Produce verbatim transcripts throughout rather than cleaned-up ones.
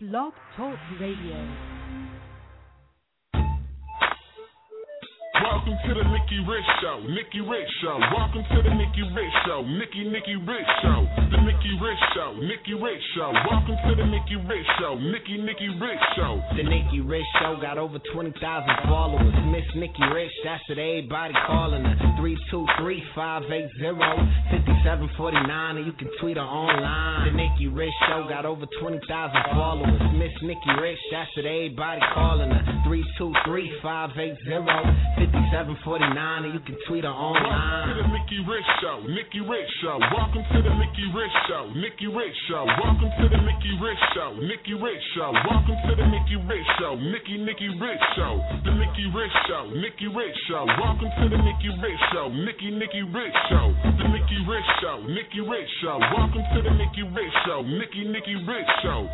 Blog Talk Radio. Welcome to the Nikki Rich Show, Nikki Rich Show. Welcome to the Nikki Rich Show, Nikki Nikki Rich Show, the Nikki Rich Show, Nikki Rich Show. Welcome to the Nikki Rich Show, Nikki Nikki Rich Show. The Nikki Rich Show got over twenty thousand followers. Miss Nikki Rich, that's what everybody calling her. three two three, five eight zero, five seven four nine, and you can tweet her online. The Nikki Rich Show got over twenty thousand followers. Miss Nikki Rich, that's what everybody calling her. three two three, five eight zero, five seven four nine, and you can tweet her online. Welcome to the Nikki Rich Show, Nikki Rich Show. Welcome to the Nikki Rich Show, Nikki Rich Show. Welcome to the Nikki Rich Show, Nikki Rich Show. Welcome to the Nikki Rich Show, Nikki Nikki Rich Show, the Nikki Rich Show, Nikki Rich Show. Welcome to the Nikki Rich Show, Nikki Nikki Rich Show, the Nikki Rich Show, Nikki Rich Show. Welcome to the Nikki Rich Show, Nikki Nikki Rich Show.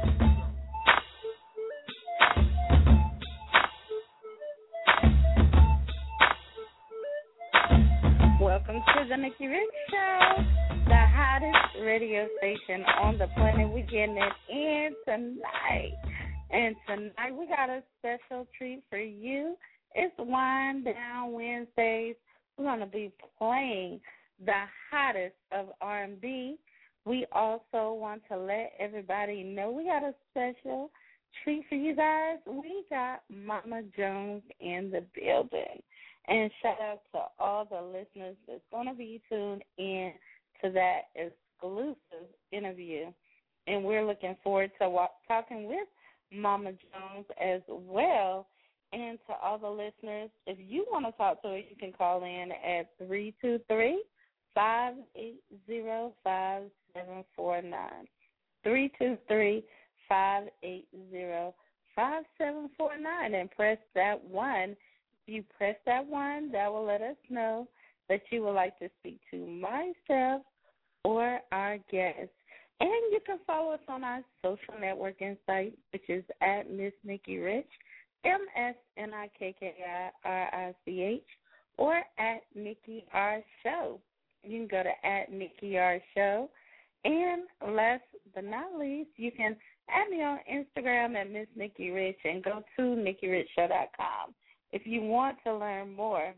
Welcome to the Nikki Rich Show, the hottest radio station on the planet. We're getting it in tonight. And tonight we got a special treat for you. It's Wind Down Wednesdays. We're going to be playing the hottest of R and B. We also want to let everybody know we got a special treat for you guys. We got Mama Jones in the building. And shout out to all the listeners that's going to be tuned in to that exclusive interview. And we're looking forward to walk, talking with Mama Jones as well. And to all the listeners, if you want to talk to her, you can call in at three two three, five eight zero, five seven four nine. three two three, five eight zero, five seven four nine. And press that one. If you press that one, that will let us know that you would like to speak to myself or our guest. And you can follow us on our social networking site, which is at Miss Nikki Rich, M S N I K K I R I C H, or at Nikki R Show. You can go to at Nikki R Show. And last but not least, you can add me on Instagram at Miss Nikki Rich and go to Nikki Rich Show dot com. If you want to learn more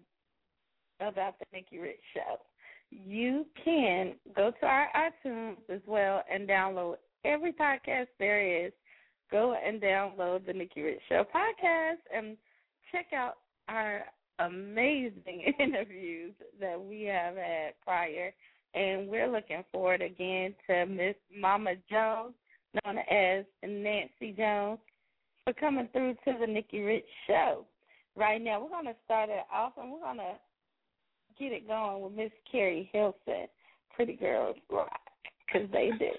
about the Nikki Rich Show, you can go to our iTunes as well and download every podcast there is. Go and download the Nikki Rich Show podcast and check out our amazing interviews that we have had prior. And we're looking forward again to Miss Mama Jones, known as Nancy Jones, for coming through to the Nikki Rich Show. Right now, we're going to start it off, and we're going to get it going with Miss Carrie Hilson, Pretty Girls Rock, because they did.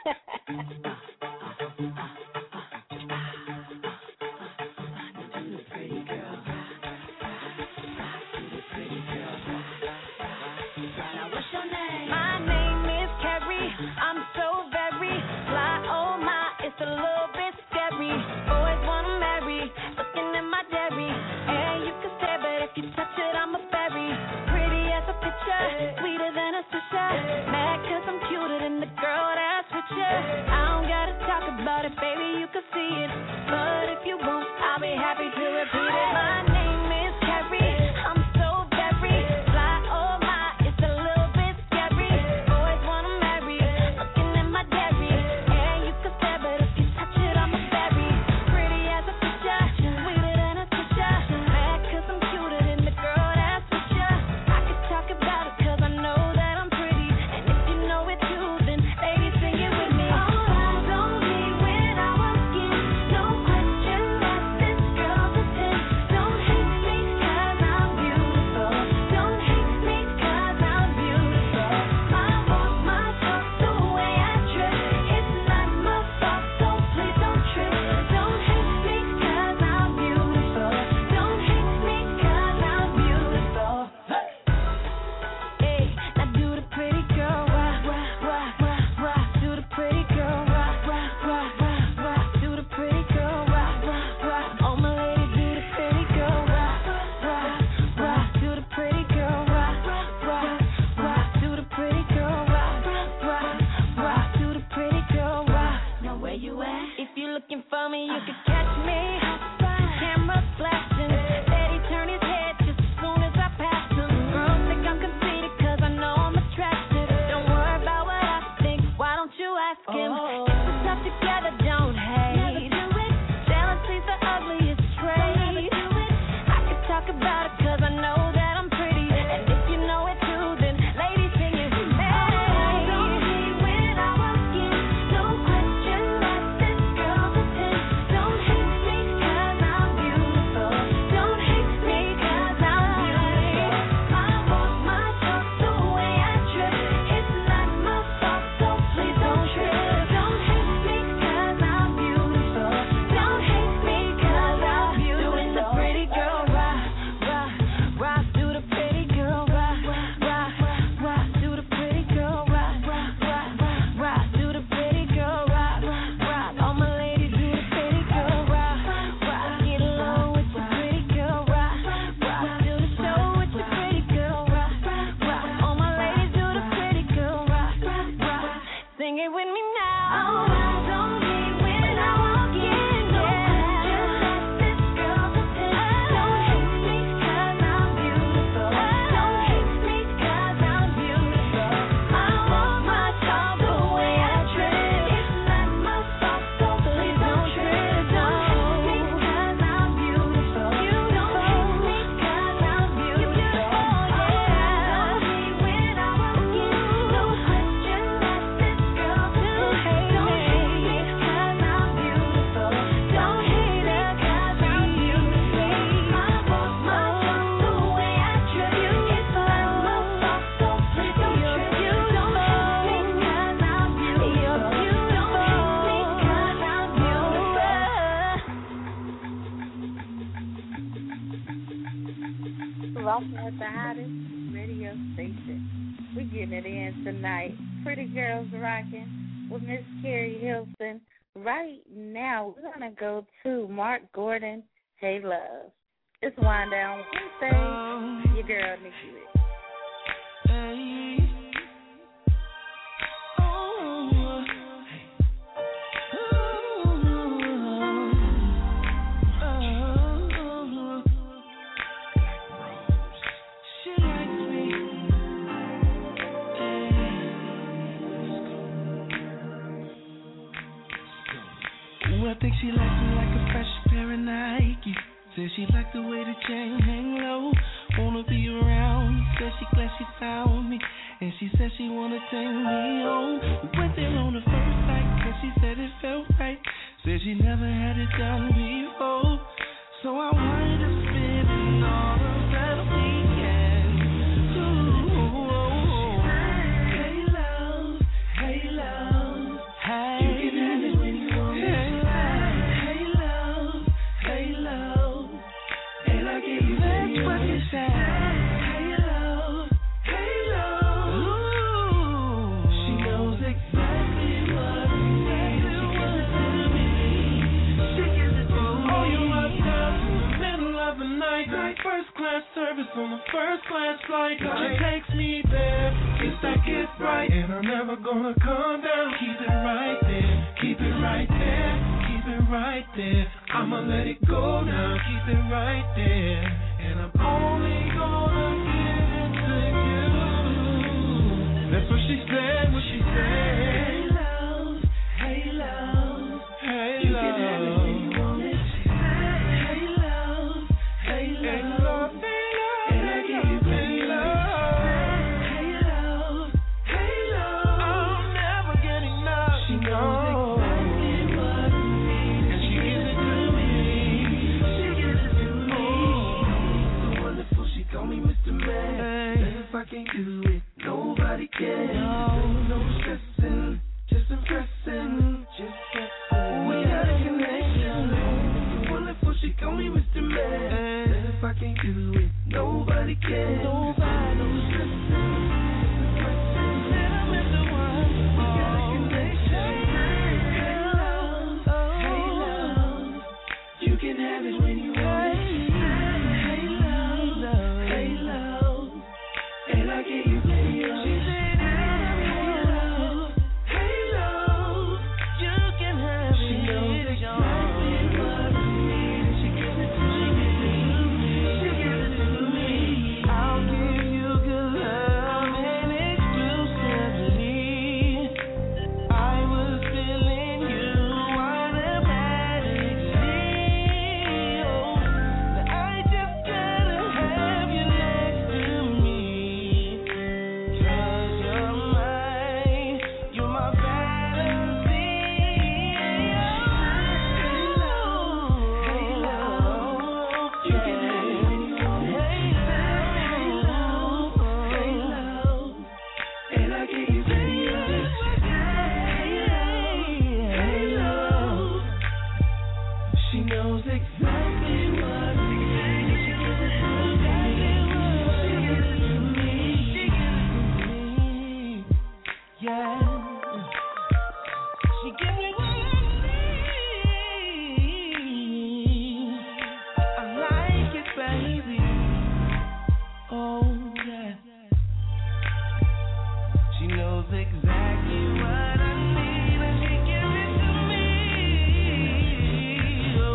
Baby, you can see it, but if you won't, I'll be happy to repeat it. My name is Carrie, I'm so very fly, oh my, it's a little bit scary. Boys wanna marry, looking at my diary, and you can stare, but if you touch it, I'm a berry. Pretty as a picture, sweeter than a picture, mad cause I'm cuter than the girl that's with ya. I could talk about it cause I know that I'm pretty, and if you know it too, then baby, sing it with me. Oh, don't looking for me, you could catch me. Camera flashing, steady turn his head just as soon as I pass him. Girls think I'm conceited cause I know I'm attractive. Don't worry about what I think, why don't you ask him? Oh. If we're tough together, don't hate. Jealousy's the ugliest trait. I could talk about it cause I know that I'm pretty. And if you know it too, then ladies, can you be mad? Don't hate when I walk in, no question that this girl's a ten. Don't hate me cause I'm beautiful. Don't hate me cause I'm beautiful. My walk, my talk, the way I trip, it's not my fault, so please don't trip. Don't hate me cause I'm beautiful. Don't hate me cause I'm beautiful. Doing the pretty girl rock, rock, rock. Do the pretty girl rock, rock, rock. Do the pretty girl rock, rock, rock. Do the pretty girl rock, rock. All my ladies do the pretty girl rock, rock. Get along with the pretty girl rock, rock. Do the show with the pretty girl rock, rock. All my ladies do the pretty girl rock, rock. Sing it with me now. Don't hate when I walk in, no question that this girl's a ten. Don't hate me cause I'm beautiful. Don't hate me cause I'm beautiful. I walk my talk the way I trip. It's not my fault, so please don't trip. Don't hate me cause I'm beautiful. You don't hate me cause I'm beautiful. Don't hate when I walk in, no question that this girl's a ten. Don't hate me cause I'm beautiful. Don't hate me cause I'm beautiful. I walk my talk the way I trip. It's not my fault, so please don't trip. You don't hate me cause I'm beautiful. You don't hate me cause I'm beautiful. Rocking with the hottest radio station. We getting it in tonight. Pretty Girls Rocking with Miss Carrie Hilson. Right now, we're going to go to Mark Gordon, Hey Love. It's Wind Down Wednesday. Your girl, Nikki Rich. I think she likes me like a fresh pair of Nike. Says she like the way the chain hang low. Wanna be around. Says she glad she found me. And she said she wanna take me home. We went there on the first night. And she said it felt right. Said she never had it done before. So I wanted to spend all of that weekend. Ooh, hey love, hey love, hey. You can have it when you want it. Hey love, hey love, and I give you that's what you say. Hey love, hey love. Ooh, she knows exactly what I need. She gives it to me. She gives it to me. Oh, you love girls in the middle of the night. Like first class service on the first class flight. She takes me there. It's that get right, and I'm never gonna come down. Keep it right there. Keep it right there. Keep it right there. I'ma let it go now. Keep it right there. And I'm only gonna give it to you. That's what she said. What she said. Hey love, hey love, hey you love. You can have it when you want it. She said, hey love, hey love, hey love, and I give you hey love. Hey love, hey love. I'm never getting enough. She knows exactly what I need, and she gives it to me. She gives it to me. So wonderful, she call me Mister Man. Said if I can't do it, nobody can. No, no stressing, just impressing, just guessing. We got a connection. So wonderful, she call me Mister Man. Said if I can't do it, nobody can. Nobody, no stressing, just impressing. Little Mister One, we got a connection. Hey love, hey love, you can have it when you want it. Hey love, hey love, and I give you plenty of. She said, hey love, hey love, you can have it. She knows exactly knows exactly what she gives it to me. She gives it to me. Yeah. She gives me what I need. I like it, baby. Oh, yeah. She knows exactly what I need, and she gives it to me. Oh.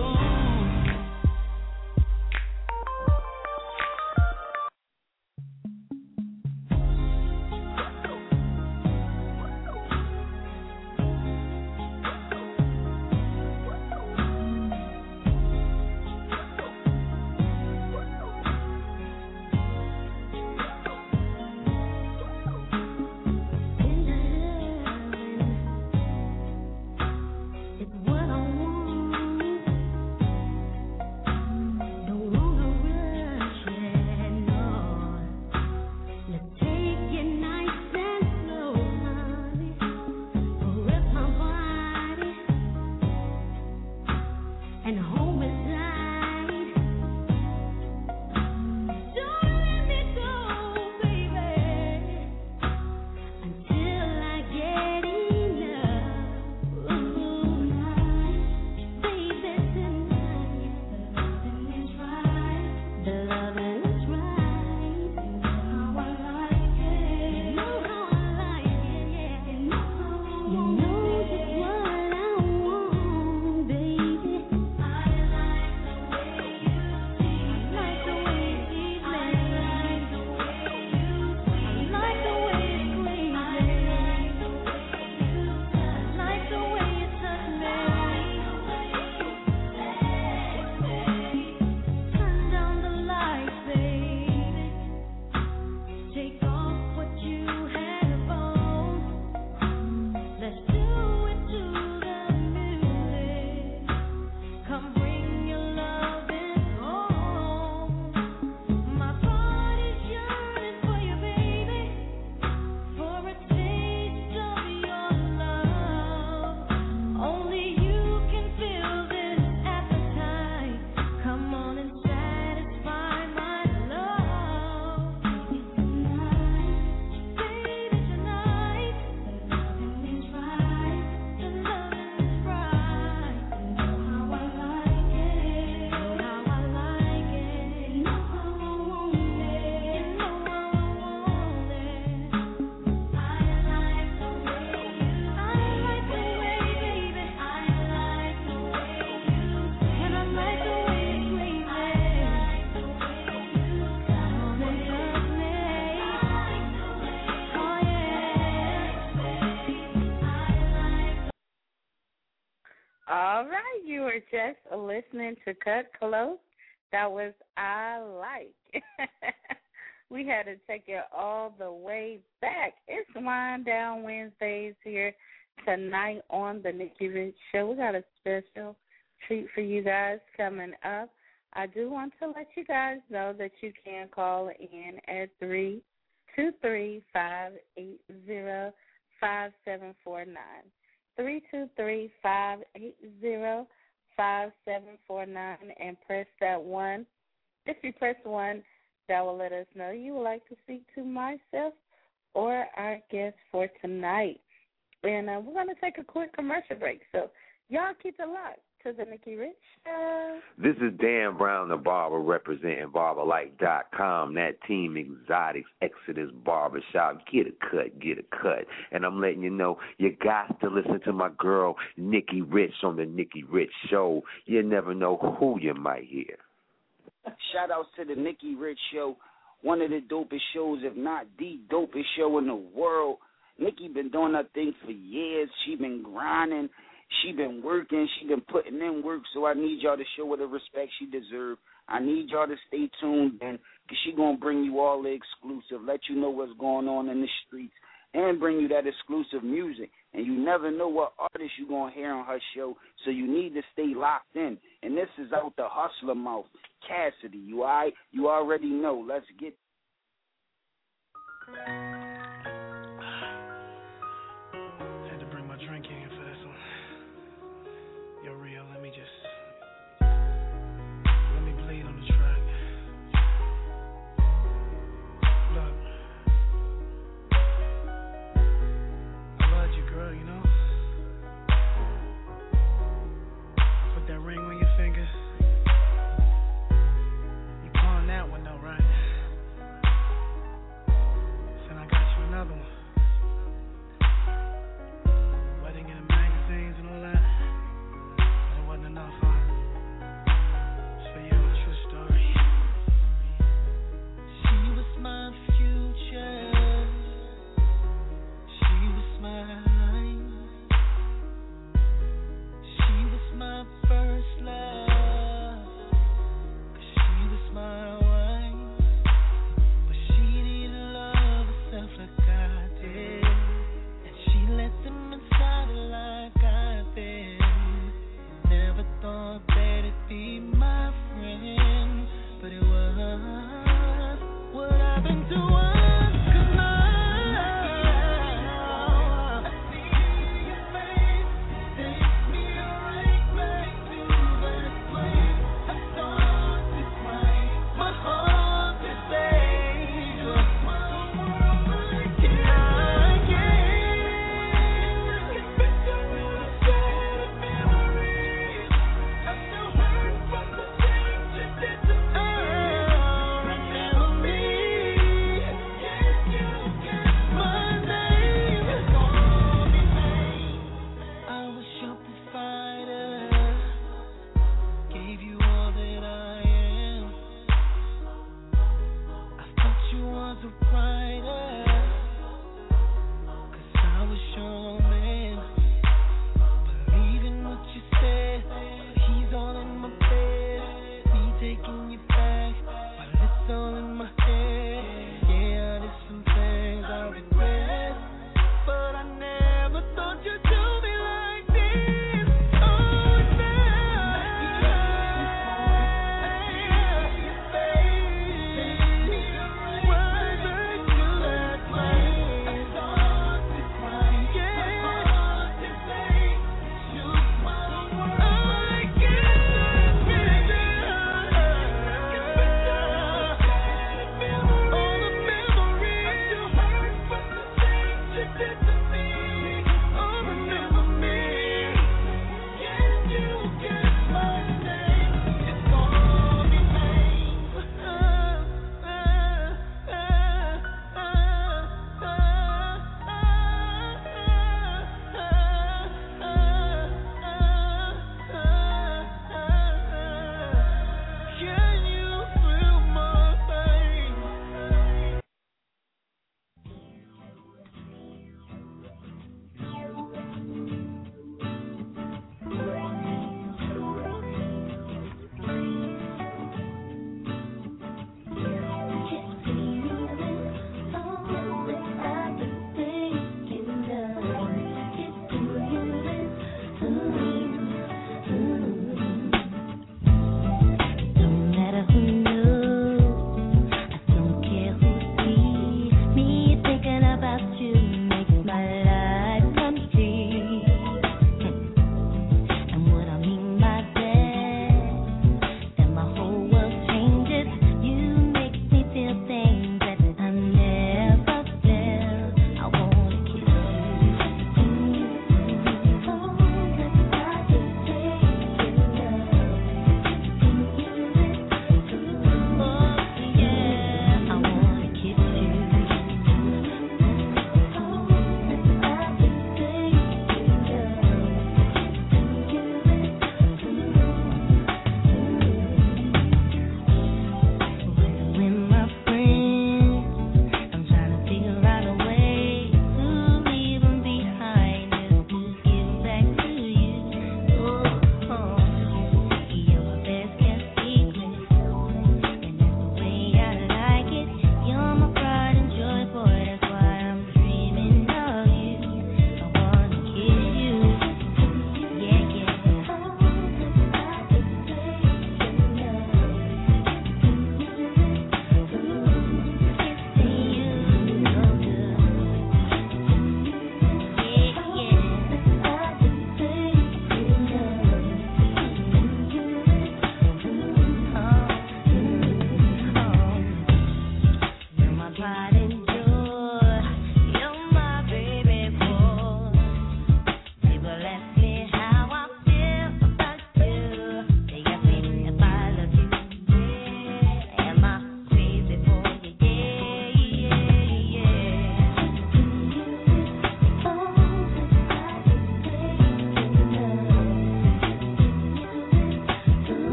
All right, you were just listening to Cut Close. That was I Like. We had to take it all the way back. It's Wind Down Wednesdays here tonight on the Nikki Rich Show. We got a special treat for you guys coming up. I do want to let you guys know that you can call in at three two three, five eight zero, five seven four nine. three two three, five eight zero, five seven four nine and press that one. If you press one, that will let us know you would like to speak to myself or our guest for tonight. And uh, we're going to take a quick commercial break. So y'all keep it locked to the Nikki Rich Show. This is Dan Brown, the barber, representing barber light dot com, that Team Exotics Exodus Barbershop. Get a cut, get a cut. And I'm letting you know, you got to listen to my girl, Nikki Rich, on the Nikki Rich Show. You never know who you might hear. Shout outs to the Nikki Rich Show, one of the dopest shows, if not the dopest show in the world. Nikki been doing her thing for years. She been grinding. She been working. She been putting in work. So I need y'all to show her the respect she deserves. I need y'all to stay tuned, and because she going to bring you all the exclusive, let you know what's going on in the streets, and bring you that exclusive music. And you never know what artist you're going to hear on her show, so you need to stay locked in. And this is out the hustler mouth, Cassidy. You all right? You already know. Let's get Had to bring my drink in for this one. Yo, Rio, let me just it be my friend, but it was what happened to us. Oh,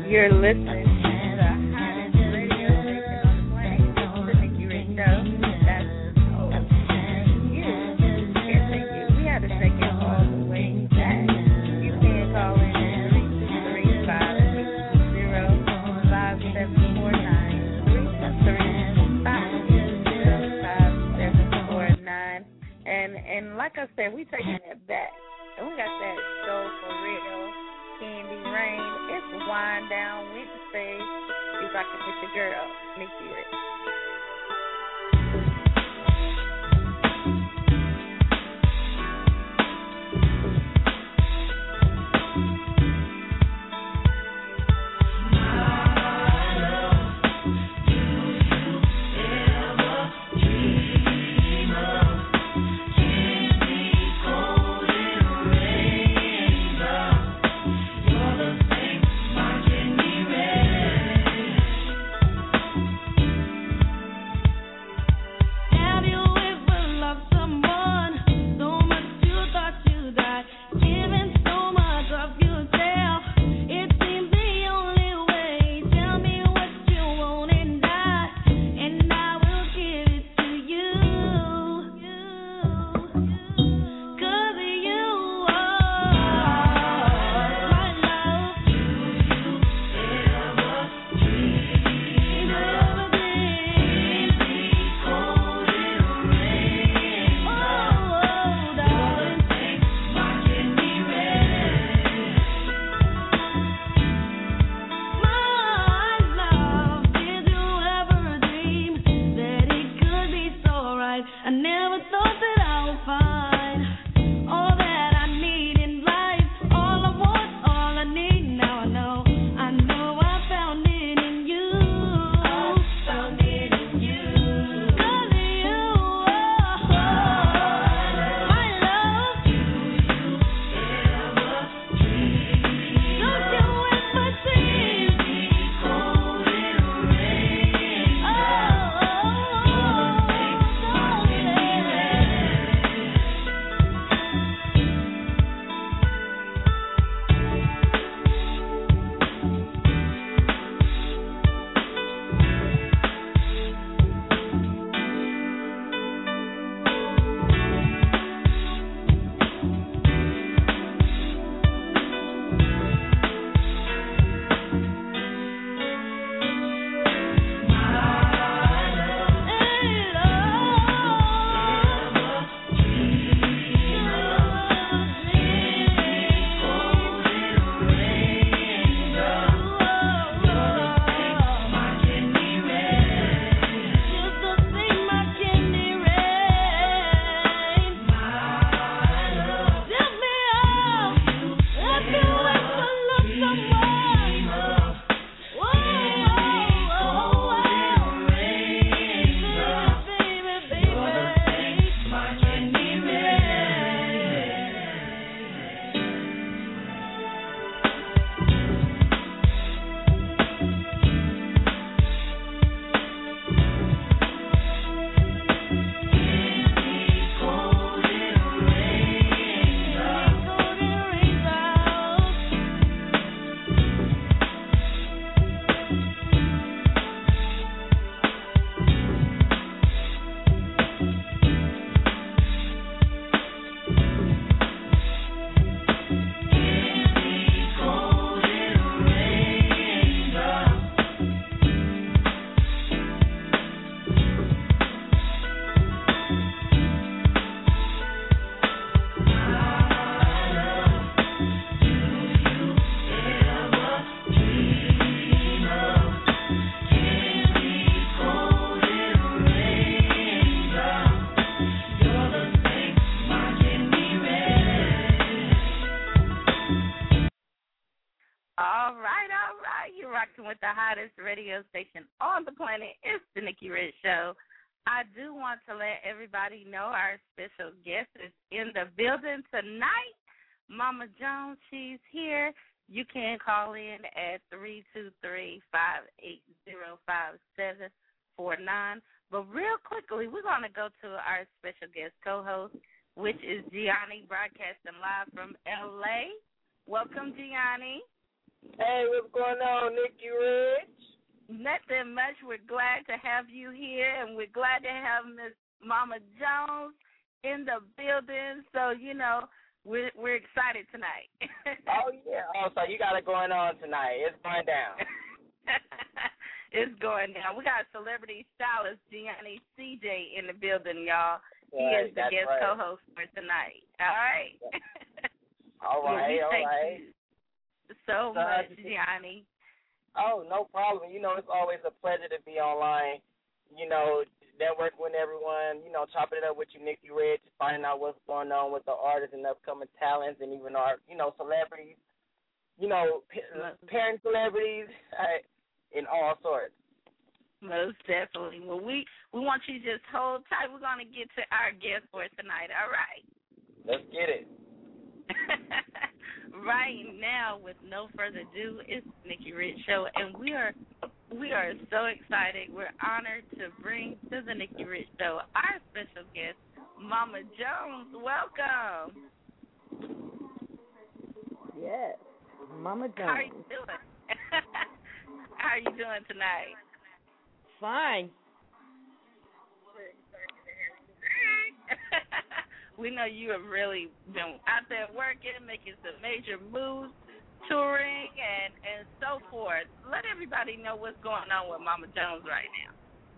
You're listening to the hottest radio station on the planet, the Nikki Rich Show. That's oh, you. Can't take you. We had to take it all the way back. You can call in at three two three, five eight zero, five seven four nine, three two three, five eight zero, five seven four nine. And and like I said, we taking it back. And we got that show for real. Candy Rain. It's Wind Down Wednesday. You rockin' with your girl, Nikki Rich. With the hottest radio station on the planet, it's the Nikki Rich Show. I do want to let everybody know our special guest is in the building tonight. Mama Jones, she's here. You can call in at three two three, five eight zero, five seven four nine. But real quickly, we're going to go to our special guest co-host, which is Gianni, broadcasting live from L A. Welcome, Gianni. Hey, what's going on, Nikki Rich? Nothing much. We're glad to have you here, and we're glad to have Miss Mama Jones in the building. So, you know, we're, we're excited tonight. Oh, yeah. Oh, so you got it going on tonight. It's going down. It's going down. We got celebrity stylist Gianni C J in the building, y'all. He Right, is the that's guest right. co-host for tonight. All right? All Well, right, we all thank right. you so So, much, Gianni. Oh, no problem. You know, it's always a pleasure to be online, you know, networking with everyone, you know, chopping it up with you, Nikki Rich, finding out what's going on with the artists and upcoming talents and even our, you know, celebrities, you know, p- parent celebrities, uh, in all sorts. Most definitely. Well, we, we want you to just hold tight. We're going to get to our guest for tonight, all right? Let's get it. Right now, with no further ado, it's Nikki Rich Show, and we are we are so excited. We're honored to bring to the Nikki Rich Show our special guest, Mama Jones. Welcome. Yes, Mama Jones. How are you doing? How are you doing tonight? Fine. We know you have really been out there working, making some major moves, touring, and, and so forth. Let everybody know what's going on with Mama Jones right now.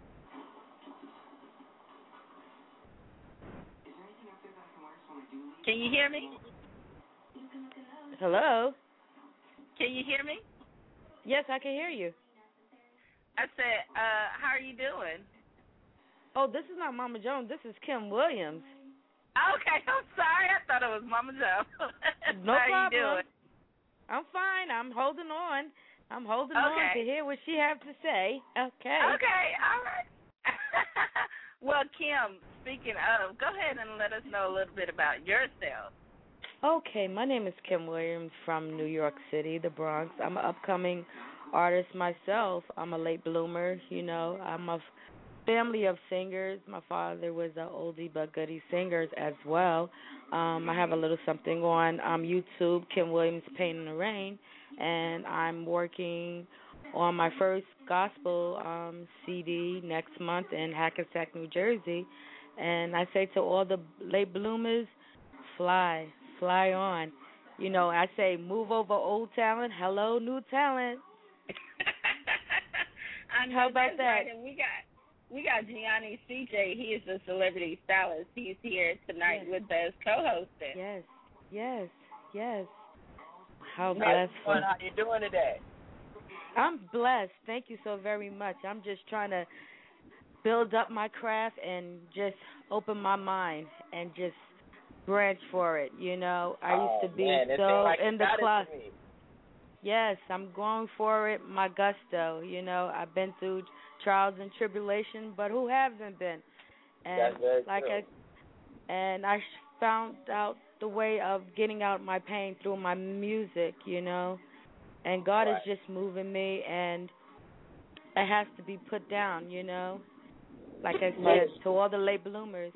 Can you hear me? Hello? Can you hear me? Yes, I can hear you. I said, uh, how are you doing? Oh, this is not Mama Jones. This is Kim Williams. Okay, I'm sorry. I thought it was Mama Jones. No how problem. you doing? I'm fine. I'm holding on. I'm holding Okay. on to hear what she has to say. Okay. Okay, all right. Well, Kim, speaking of, go ahead and let us know a little bit about yourself. Okay, my name is Kim Williams from New York City, the Bronx. I'm an upcoming artist myself. I'm a late bloomer, you know. I'm a family of singers. My father was an oldie but goodie singer as well. Um, I have a little something on um, YouTube, Kim Williams, Pain in the Rain, and I'm working on my first gospel um, C D next month in Hackensack, New Jersey. And I say to all the late bloomers, fly, fly on. You know, I say move over old talent, hello new talent. I know How about that's that? Right. And we got we got Gianni C J. He is a celebrity stylist. He's here tonight Yes. with us, co-hosting. Yes, yes, yes. How How blessed. you doing today? I'm blessed. Thank you so very much. I'm just trying to build up my craft and just open my mind and just branch for it, you know. I Oh, used to be man, it so seemed like you in the got it club. to me. Yes, I'm going for it, my gusto, you know. I've been through trials and tribulation, but who hasn't been? And That's very like true. I and I found out the way of getting out my pain through my music, you know. And God Right. is just moving me, and it has to be put down, you know. Like I said, to all the late bloomers.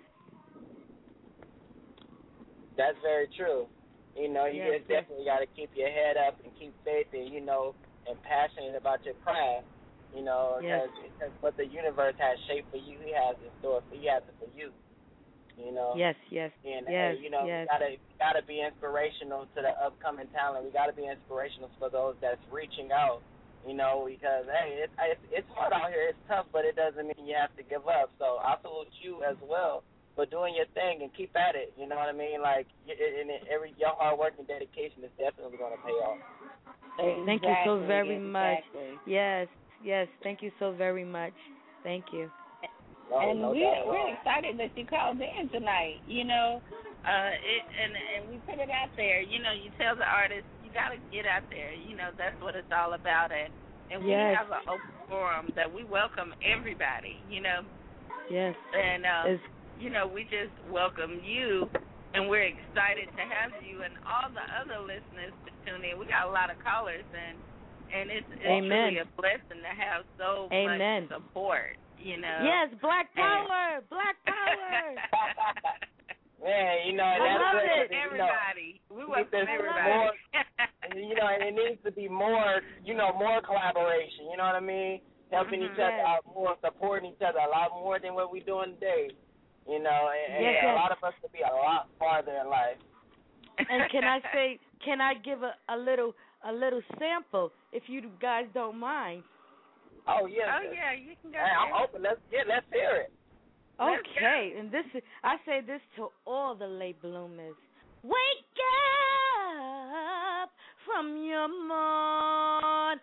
That's very true. You know, you Yes, just yes. definitely got to keep your head up and keep faith and, you know, and passionate about your craft, you know, Yes. because what the universe has shaped for you, he has in store for you, has it for you, you know. Yes, yes, And, yes, hey, you know, yes. we gotta gotta be inspirational to the upcoming talent. We gotta be inspirational for those that's reaching out, you know, because hey, it's it's, it's hard out here. It's tough, but it doesn't mean you have to give up. So I salute you as well for doing your thing and keep at it. You know what I mean? Like, and every your hard work and dedication is definitely going to pay off. Thank you so Exactly, very much. exactly. Yes, yes. Thank you so very much. Thank you. No, and no we, doubt at we're all. excited that you called in tonight. You know, uh, it and and we put it out there. You know, you tell the artist you got to get out there. You know, that's what it's all about. And and we Yes. have an open forum that we welcome everybody. You know, Yes. and uh, It's, you know, we just welcome you, and we're excited to have you and all the other listeners to tune in. We got a lot of callers, and and it's, it's Amen. really a blessing to have so Amen. much support. You know. yes, Black Power, Black Power. Man, you know, I that's love good, it. you know, Everybody. We keep welcome this everybody. more, you know, and it needs to be more, you know, more collaboration. You know what I mean? Helping mm-hmm. each other yes. out more, supporting each other a lot more than what we're doing today. You know, and, yes, and yes. a lot of us could be a lot farther in life. And can I say, can I give a, a little a little sample if you guys don't mind? Oh yeah. Oh yeah, you can go. Hey, I'm open. Let's get. Let's hear it. Okay, and this is I say this to all the late bloomers. Wake up from your morning.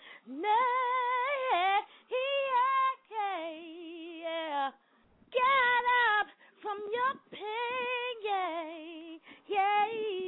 Yeah. Get up from your pain. Yeah.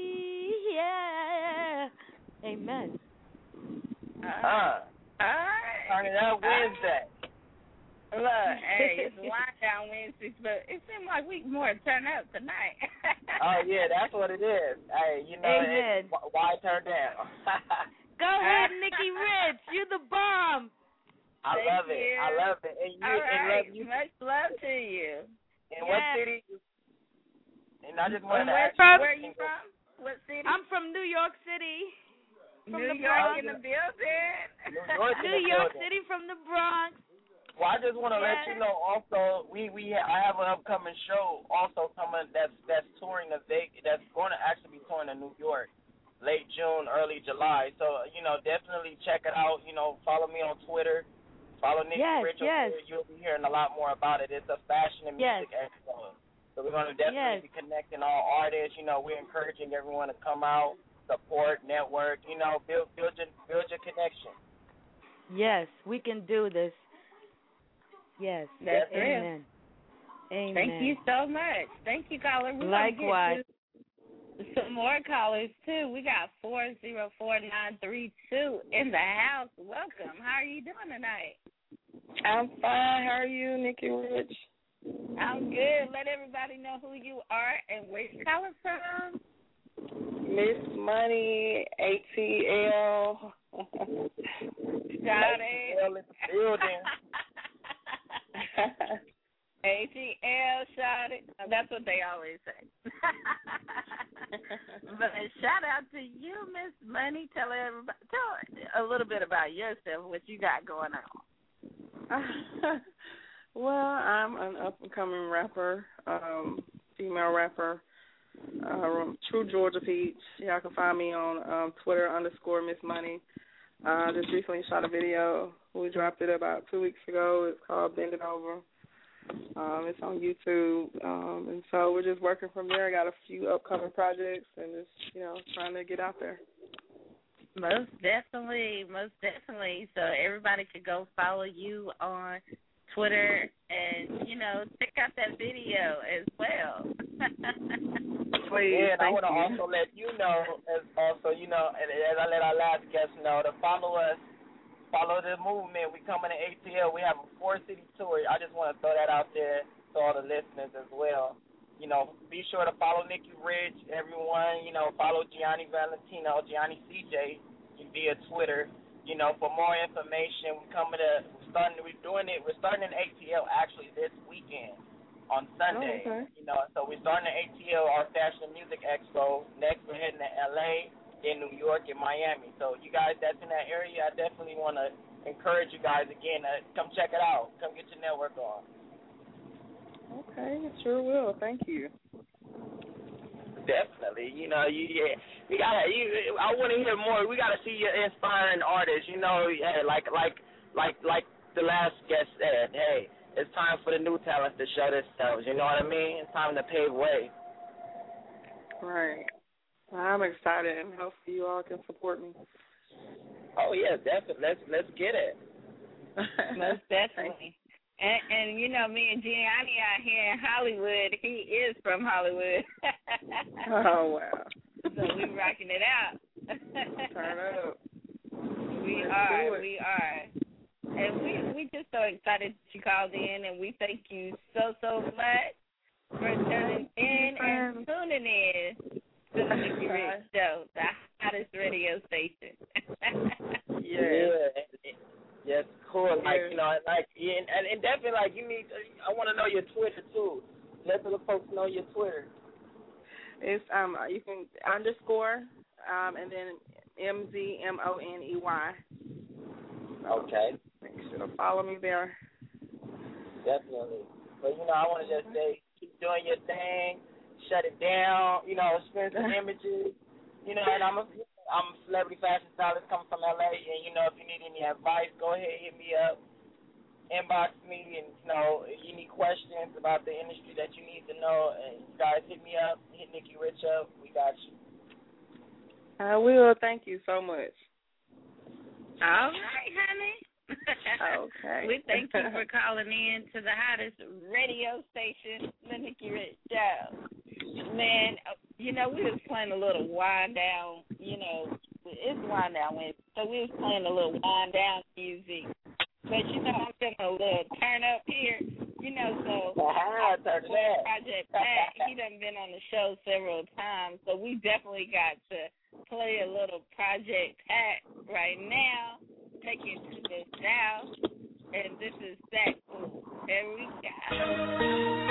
Yeah. Amen. Uh, all right. Turn it up Wednesday. Look, hey, it's lockdown Wednesdays, but it seems like we more turn up tonight. Oh, yeah, that's what it is. Hey, you know, Amen. It, why turn down? Go ahead, Nikki Rich. You're the bomb. I Thank love you. it. I love it. And you, All and right. love you. Much love to you. In yes. what city? And I just wanted to where, ask you. Where are you from? What city? I'm from New York City. From New the York Bronx. in the building. New York, in New the York building. City from the Bronx. Well, I just want to yes. let you know also we we ha- I have an upcoming show also coming that's that's touring the Vegas, that's going to actually be touring in New York, late June, early July. So you know definitely check it out. You know follow me on Twitter, follow Nikki yes, Rich. Yes. You'll be hearing a lot more about it. It's a fashion and music yes. expo. So we're going to definitely yes. be connecting all artists. You know we're encouraging everyone to come out, support, network. You know build build your build your connection. Yes, we can do this. Yes. That's Amen. real. Amen. Thank you so much. Thank you, caller. We're Likewise. Get to some more callers, too. We got four zero four nine three two in the house. Welcome. How are you doing tonight? I'm fine. How are you, Nikki Rich? I'm good. Let everybody know who you are and where you're calling from. Miss Money, A T L. Got it. A T L in the building. A T L, shot it. That's what they always say. But shout out to you, Miss Money. Tell everybody, tell a little bit about yourself, what you got going on. Well, I'm an up and coming rapper, um, female rapper, uh, True Georgia Peach. Y'all can find me on um, Twitter underscore Miss Money. I uh, just recently shot a video. We dropped it about two weeks ago. It's called Bend It Over. Um, it's on YouTube. Um, and so we're just working from there. I got a few upcoming projects and just, you know, trying to get out there. Most definitely, most definitely. So everybody could go follow you on Twitter and, you know, check out that video as well. Please, yeah, and I want to also let you know, as also, you know, and as I let our last guest know, to follow us, follow the movement. We coming to A T L. We have a four-city tour. I just want to throw that out there to all the listeners as well. You know, be sure to follow Nikki Rich, everyone. You know, follow Gianni Valentino, Gianni C J via Twitter. You know, for more information, we coming to we're starting. We're doing it. We're starting in A T L actually this weekend on Sunday. Oh, okay. You know, so we're starting at A T L, our Fashion and Music Expo. Next, we're heading to L A, in New York, and Miami. So you guys that's in that area, I definitely want to encourage you guys again. Uh, come check it out. Come get your network on. Okay, sure will. Thank you. Definitely. You know, you yeah, we gotta. You, I want to hear more. We gotta see your inspiring artists. You know, yeah, like like like like the last guest said. Hey, it's time for the new talents to show themselves. You know what I mean? It's time to pave way. Right. I'm excited, and hopefully you all can support me. Oh yeah, definitely. Let's let's get it. Most definitely. And, and you know, me and Gianni out here in Hollywood. He is from Hollywood. Oh wow! So we rocking it out. Turn up. We Let's are. We are. And we we just so excited that you called in, and we thank you so so much for tuning in and tuning in to the Nikki Rich Show, the hottest radio station. Yeah. yeah. Yes, cool. Like, Yeah. you know, like, yeah, and, and definitely, like, you need, I want to know your Twitter, too. Let the folks know your Twitter. It's, um, you can underscore, um, and then M Z M O N E Y. Okay. Make sure to follow me there. Definitely. But, you know, I want to just say, keep doing your thing, shut it down, you know, spend some images, you know, and I'm a, I'm a celebrity fashion stylist coming from L A, and, you know, if you need any advice, go ahead, hit me up, inbox me, and, you know, if you need questions about the industry that you need to know, and you guys hit me up, hit Nikki Rich up, we got you. I will. Thank you so much. All right, honey. Okay. We thank you for calling in to the hottest radio station, the Nikki Rich Show. Man, you know, we was playing a little wind down, you know, it's wind down Wednesday, so we was playing a little wind down music. But, you know, I'm feeling a little turn up here, you know, so ah, turn it Project Pat, he done been on the show several times, so we definitely got to play a little Project Pat right now. Take it to the south, and this is that cool. There we go.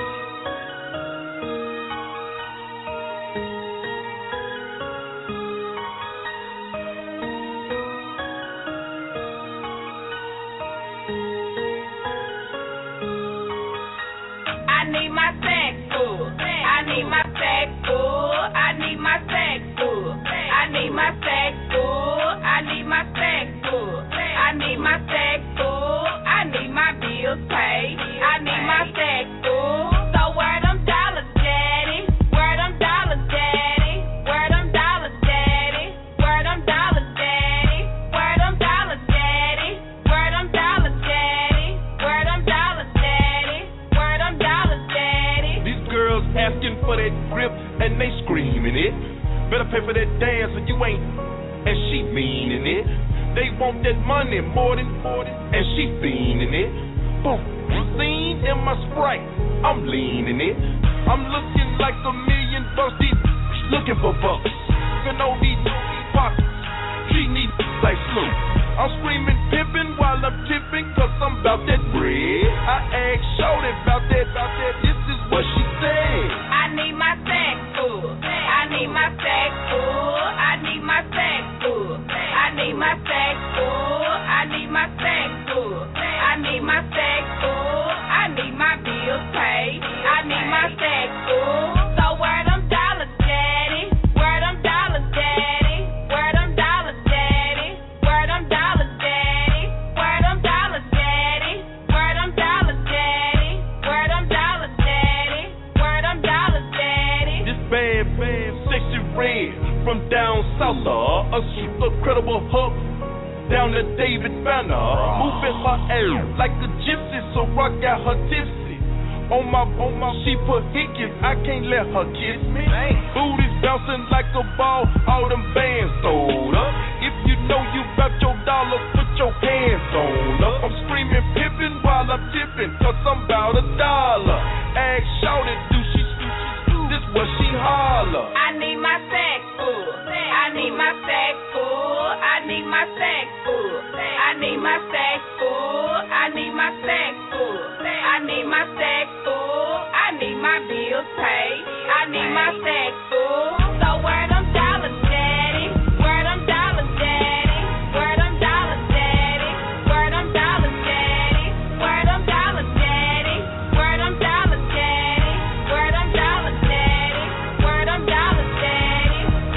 I need my sex food. I need my sex food. I need my sex food. I need my sex food. I need my sex food. I need my sex food. I need my bills paid. I need my sex food. So where them dollars, daddy? Where them dollars, daddy? Where them dollars, daddy? Where them dollars, daddy? Where them dollars, daddy? Where them dollars, daddy? Where them dollars, daddy? Where them dollars, daddy? These girls asking for that grip and they screaming it. Better pay for that dance or you ain't. And she meaning it. They want that money more than more than, and she fiending it. Boom, seen in my Sprite, I'm leaning it. I'm looking like a million bucks, these looking for bucks. Even though these pockets, she need like Snoop. I'm screaming pimpin' while I'm tipping, cause I'm about that bread. I asked Shorty about that, about that, this is what she said. I need my sex food. I need my sex food. I need my sex food. I need my sex food. I need my sex food. I need my sex food. I need my bills paid. I need my sex food. So where them dollars, daddy? Where them dollars, daddy? Where them dollars, daddy? Where them dollars, daddy? Where them dollars, daddy? Where them dollars, daddy? Where them dollars, daddy? Where them dollars, daddy? This bad, bad, sexy red from down south, uh, a super credible hook down to David Banner, moving my ass like a gypsy, so rock got her tipsy. On my, on my, she put hickey, I can't let her kiss me. Booty's bouncing like a ball, all them bands sold up. If you know you got your dollar, put your hands on up. I'm screaming pimpin' while I'm tipping, cause I'm about a dollar. Ask Shorty, do she, this what she holler. I need my sex food. I need my sex food. I need my sex food. I need my sex food. I need my sex food. I need my sex food. I need my bills paid. I need my sex food. So where them dollars, daddy? Where them dollars, daddy? Where them dollars, daddy? Where them dollars, daddy? Where them dollars, daddy? Where them dollars, daddy? Where them dollars, daddy? Where them dollars, daddy?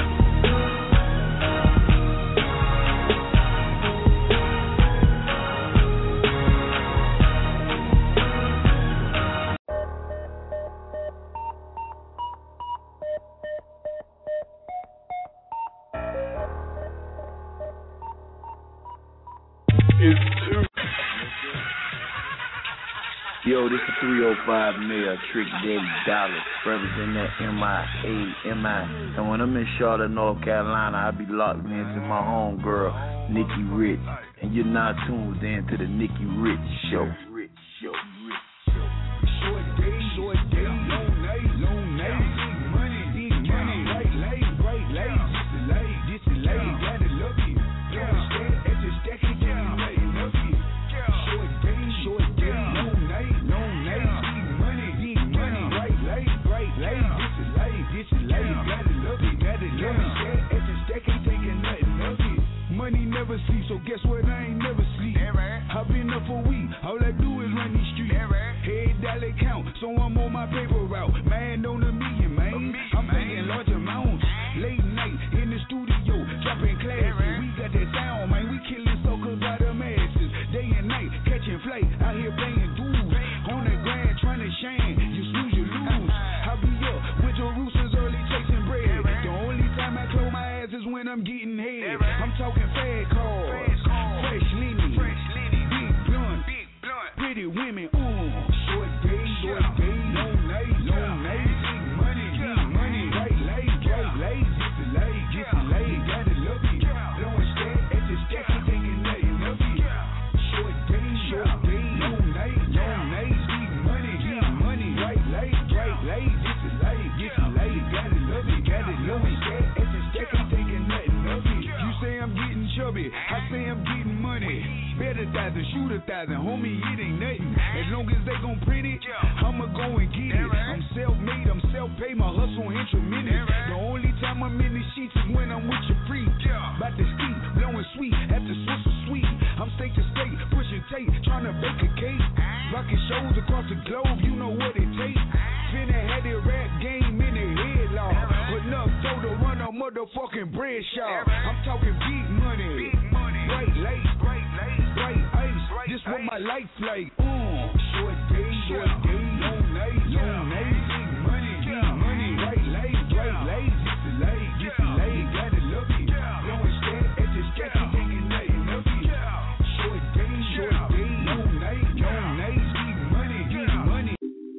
Yo, this is three oh five Mayor Trick Daddy Dollars, representing that M I A M I. And when I'm in Charlotte, North Carolina, I be locked into my homegirl, Nikki Rich. And you're now tuned in to the Nikki Rich Show. Rich Show. Short days, short days, long nights, long nights, big money, big money, right late, right late, this is late, this is late, gotta love it. Don't stand at the stack and give me nothing of it. Short days, short days, long nights, long nights, big money, big money, right late, right late, this is late, this is late, gotta love it, gotta love it. Stand at the stack and taking nothing of it. a thousand, shoot a thousand, homie, it ain't nothing. As long as they gon' print it, I'ma go and get it. I'm self-made, I'm self-paid, my hustle ain't tremendous. The only time I'm in the sheets is when I'm with your freak. About to ski, blowing sweet, after Swiss or sweet. I'm state to state, pushing tape, trying to bake a cake. Rocking shows across the globe, you know what it takes. Finna had the rap game in the headlock. Enough dough to run a motherfucking bread shop. I'm talking big money, bright lights, bright ice. This what my life like. Mm. Short days, short days, long nights, long nights. Big money, big money, bright lights, bright lights. It's the light, it's the light, gotta love it. Blowing stare at the sketch, taking nothing of it. Short days, short days, long nights, long nights. Big money, big money.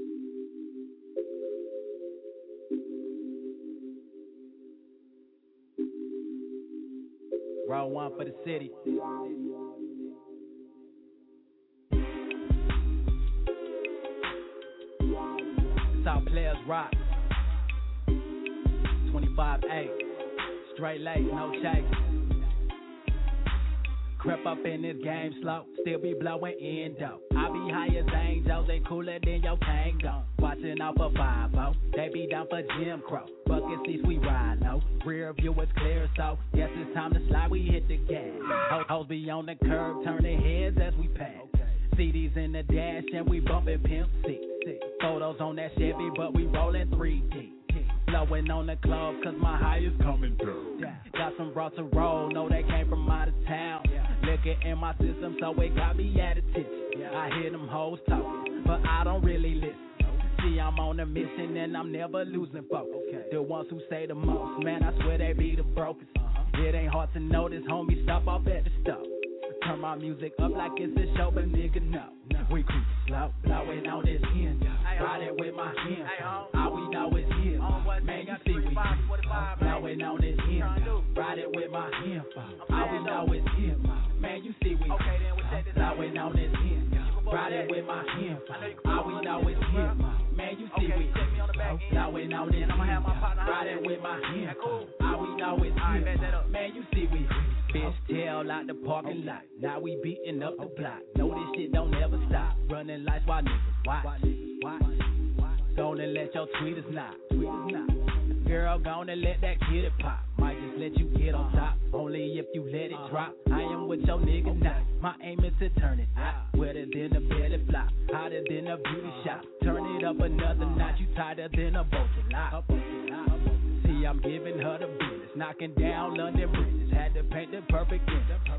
Round one for the city. It's how players rock. twenty-five eight. Straight legs, no chase. Crept up in this game slow, still be blowing endo. I be high as angels and cooler than your tango. Watching out for five oh, they be down for Jim Crow. Bucket seats we ride low, rear view is clear so yes it's time to slide, we hit the gas. Ho- Hoes be on the curb, turning heads as we pass. C Ds in the dash and we bumpin' Pimp C. Photos on that Chevy but we rollin' three D. Blowing on the club cause my high is coming through. Got some brought to roll, know they came from out of town. Liquor in my system so it got me at attention. I hear them hoes talking, but I don't really listen. See, I'm on a mission and I'm never losing focus. The ones who say the most, man, I swear they be the brokest. It ain't hard to notice, homie, stop off at the stop. Turn my music up like it's a show, but nigga, no. We creep slow, blowing on this end. Riding with my hand. All we know is here. Man, you see we blowing on this end. Riding with my hand. All we know is here. Man, you see we blowing on this end. Riding with my hand. All we know is here. Man, you see we blowing on this end. Riding with my hand. All we know is here. Man, you see we bitch tail out the parking lot. Now we beating up the block. Know this shit don't ever stop. Running lights while niggas watch. Watch. Gonna let your tweeters knock. Tweeters knock. Girl, gonna let that kid it pop. Might just let you get on top. Only if you let it drop. I am with your nigga now. My aim is to turn it out. Wetter than a belly flop. Hotter than a beauty shop. Turn it up another notch. You tighter than a boat to lock. See, I'm giving her the business. Knocking down London bridges. Had to paint the perfect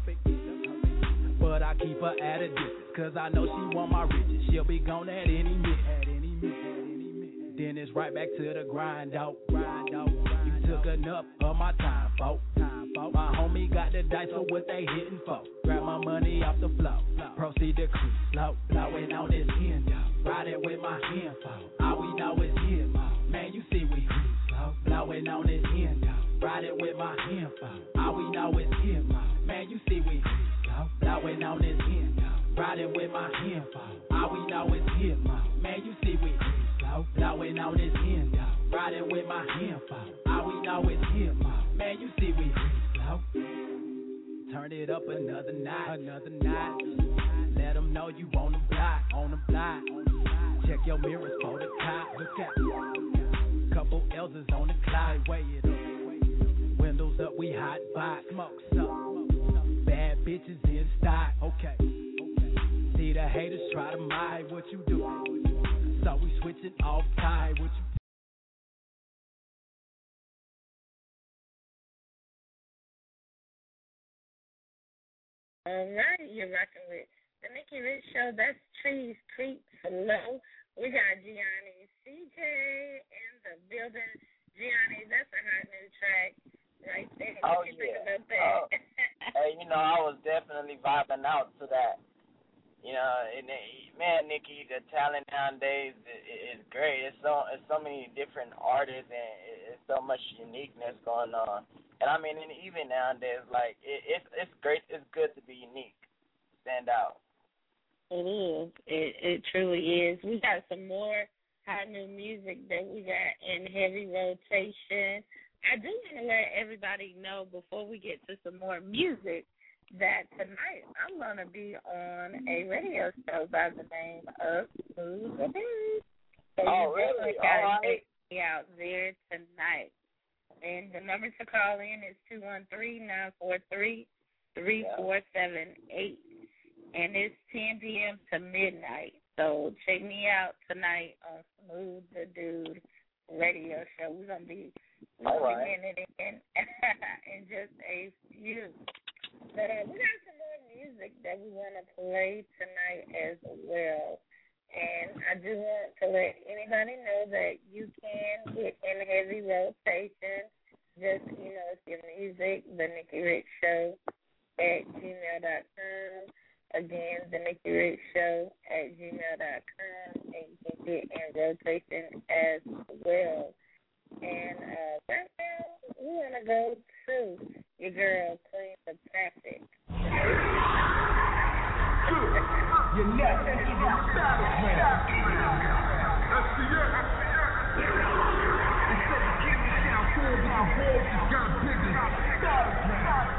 image. But I keep her at a distance. Cause I know she want my riches. She'll be gone at any minute. At any minute. Then it's right back to the grind out. Grind out. You took enough of my time, folk. Time, folk. My homie got the dice for what they hitting for. Grab my money off the floor. Proceed to cruise slow. Blowing on this end. Riding with my hand, folk. All we know is here. Man, you see we cruise slow. Blowing on this end. Riding with my hand, folk. All we know is here. Man, you see we cruise slow. Blowing on this end. Riding with my hand, folk. All we know is here. Man, you see we cruise slow. Blowing on this end. Riding with my hand, folk. All we know is here. Man, you see we cruise slow. Turn it up another night, another night. Let them know you on the block, on the block. Check your mirrors for the cop. Look out. Couple L's is on the clock. Weigh it up. Windows up, we hot box. Smoke some. Bad bitches in stock. Okay. See the haters try to mind what you do. So we switching off time. What you All right, you're rocking with the Nikki Rich Show. That's Trees Creep Low. We got Gianni C J in the building. Gianni, that's a hot new track right there. Oh, what you yeah. think about that? Oh, hey, you know, I was definitely vibing out to that. You know, and it, man, Nikki, the talent nowadays is, is great. It's so it's so many different artists and it's so much uniqueness going on. And I mean, and even nowadays, like it, it's it's great. It's good to be unique, stand out. It is. It it truly is. We got some more hot new music that we got in heavy rotation. I do want to let everybody know before we get to some more music that tonight I'm going to be on a radio show by the name of Smooth the Dude. So Oh, you really? definitely got to All right. check me out there tonight. And the number to call in is two one three, nine four three, three four seven eight. And it's ten p.m. to midnight. So check me out tonight on Smooth the Dude radio show. We're going to be All right. getting it in in just a few. But uh, we got some more music that we want to play tonight as well. And I do want to let anybody know that you can get in heavy rotation. Just, you know, it's your music, The Nikki Rich Show at gmail dot com. Again, The Nikki Rich Show at gmail dot com. And you can get in rotation as well. And uh, right now, we want to go to your girl, Queen of Traffic. You're not taking the establishment. S C S. Instead of getting it down cool with the balls, you got bigger establishment.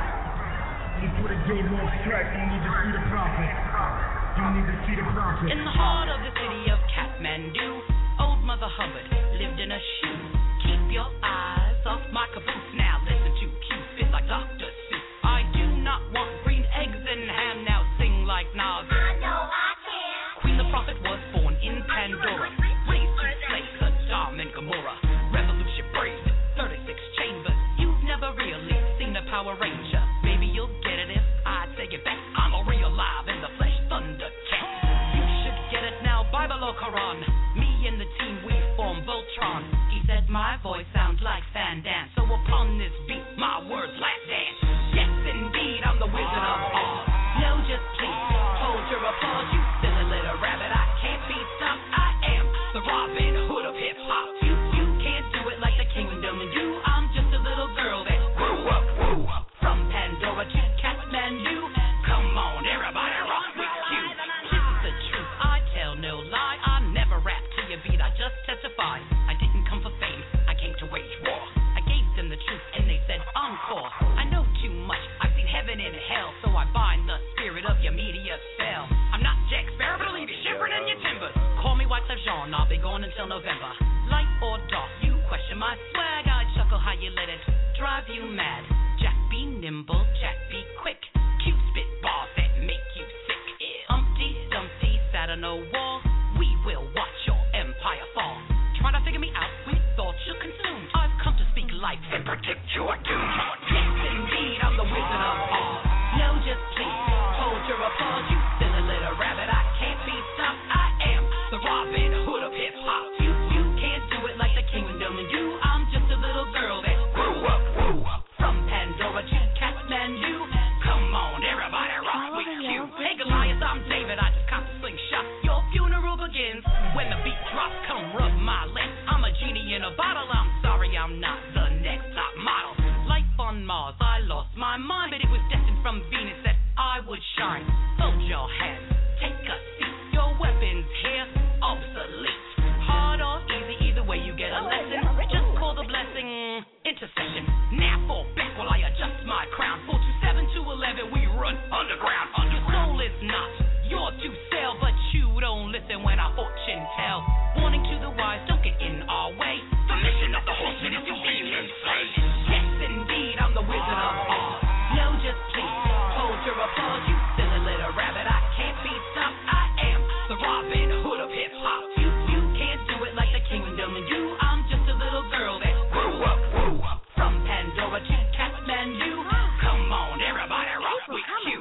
You put a game off track, you need to see the profit. You need to see the profit. In the heart of the city of Kathmandu, old Mother Hubbard lived in a shoe. Keep your eyes off my caboose. Now listen to Cupid like Doctor Seuss. I do not want green eggs and ham. Now sing like Nas. I know I can. Queen the Prophet was born in Pandora, raised to slay Saddam and Gomorrah. Revolution braved thirty-six chambers. You've never really seen a Power Ranger. Maybe you'll get it if I take it back. I'm a real live in the flesh thunder cat. You should get it now, Bible or Quran. Me and the team, we form Voltron. He said my voice sounds like fan dance. So upon this beat, my words lap dance. Yes, indeed, I'm the Wizard of Oz. No, just please, hold your applause. You silly little rabbit, I can't be stopped. I am the Robin Hood of hip-hop. You, you can't do it like the kingdom and you. I'm just a little girl that grew up, grew up. From Pandora to Kathmandu. Come on, everybody rock with you. This is the truth, I tell no lie. I never rap to your beat, I just testify. I didn't come for fame, I came to wage war. I gave them the truth and they said encore. I know too much, I've seen heaven and hell. So I bind the spirit of your media spell. I'm not Jack Sparrow, but I'll leave you shivering in your timbers. Call me White Slave Jean, I'll be gone until November. Light or dark, you question my swag. I chuckle how you let it drive you mad. Jack be nimble, Jack be quick. Cute spit bars that make you sick. Humpty Dumpty sat on a wall. We will watch your empire fall. Try to figure me out, we thought you're consumed. I've come to speak life and predict your doom. Yes, indeed, I'm the Wizard of Oz. No, just please, hold your applause. You silly little rabbit, I can't be stopped. I am the Robin Hood of hip-hop. You, you can't do it like the kingdom and you. I'm just a little girl that grew up, grew up. From Pandora to Kathmandu. Come on, everybody rock with you. Hey Goliath, I'm David, I just copped a slingshot. Your funeral begins when the beat drops. Come rub my lips, I'm a genie in a bottle. I'm sorry I'm not the next top model. Life on Mars, I lost my mind, but it was destined from Venus that I would shine. Fold your hands, take a seat. Your weapons here, obsolete. Hard or easy, either way you get a lesson. Just call the blessing intercession. Now fall back while I adjust my crown. four two seven two eleven, we run underground. Your soul is not your to sell, but you don't listen when I fortune tell. Warning to the wise, don't get in our way. The mission of the horseman is to heal and slay. Yes, indeed, I'm the Wizard of Oz. No, just please, hold your applause. You silly little rabbit, I can't be stopped. I am the Robin Hood of hip-hop. You, you can't do it like the kingdom and you. I'm just a little girl that grew up, grew up. From Pandora to Kathmandu. Come on, everybody rock with you.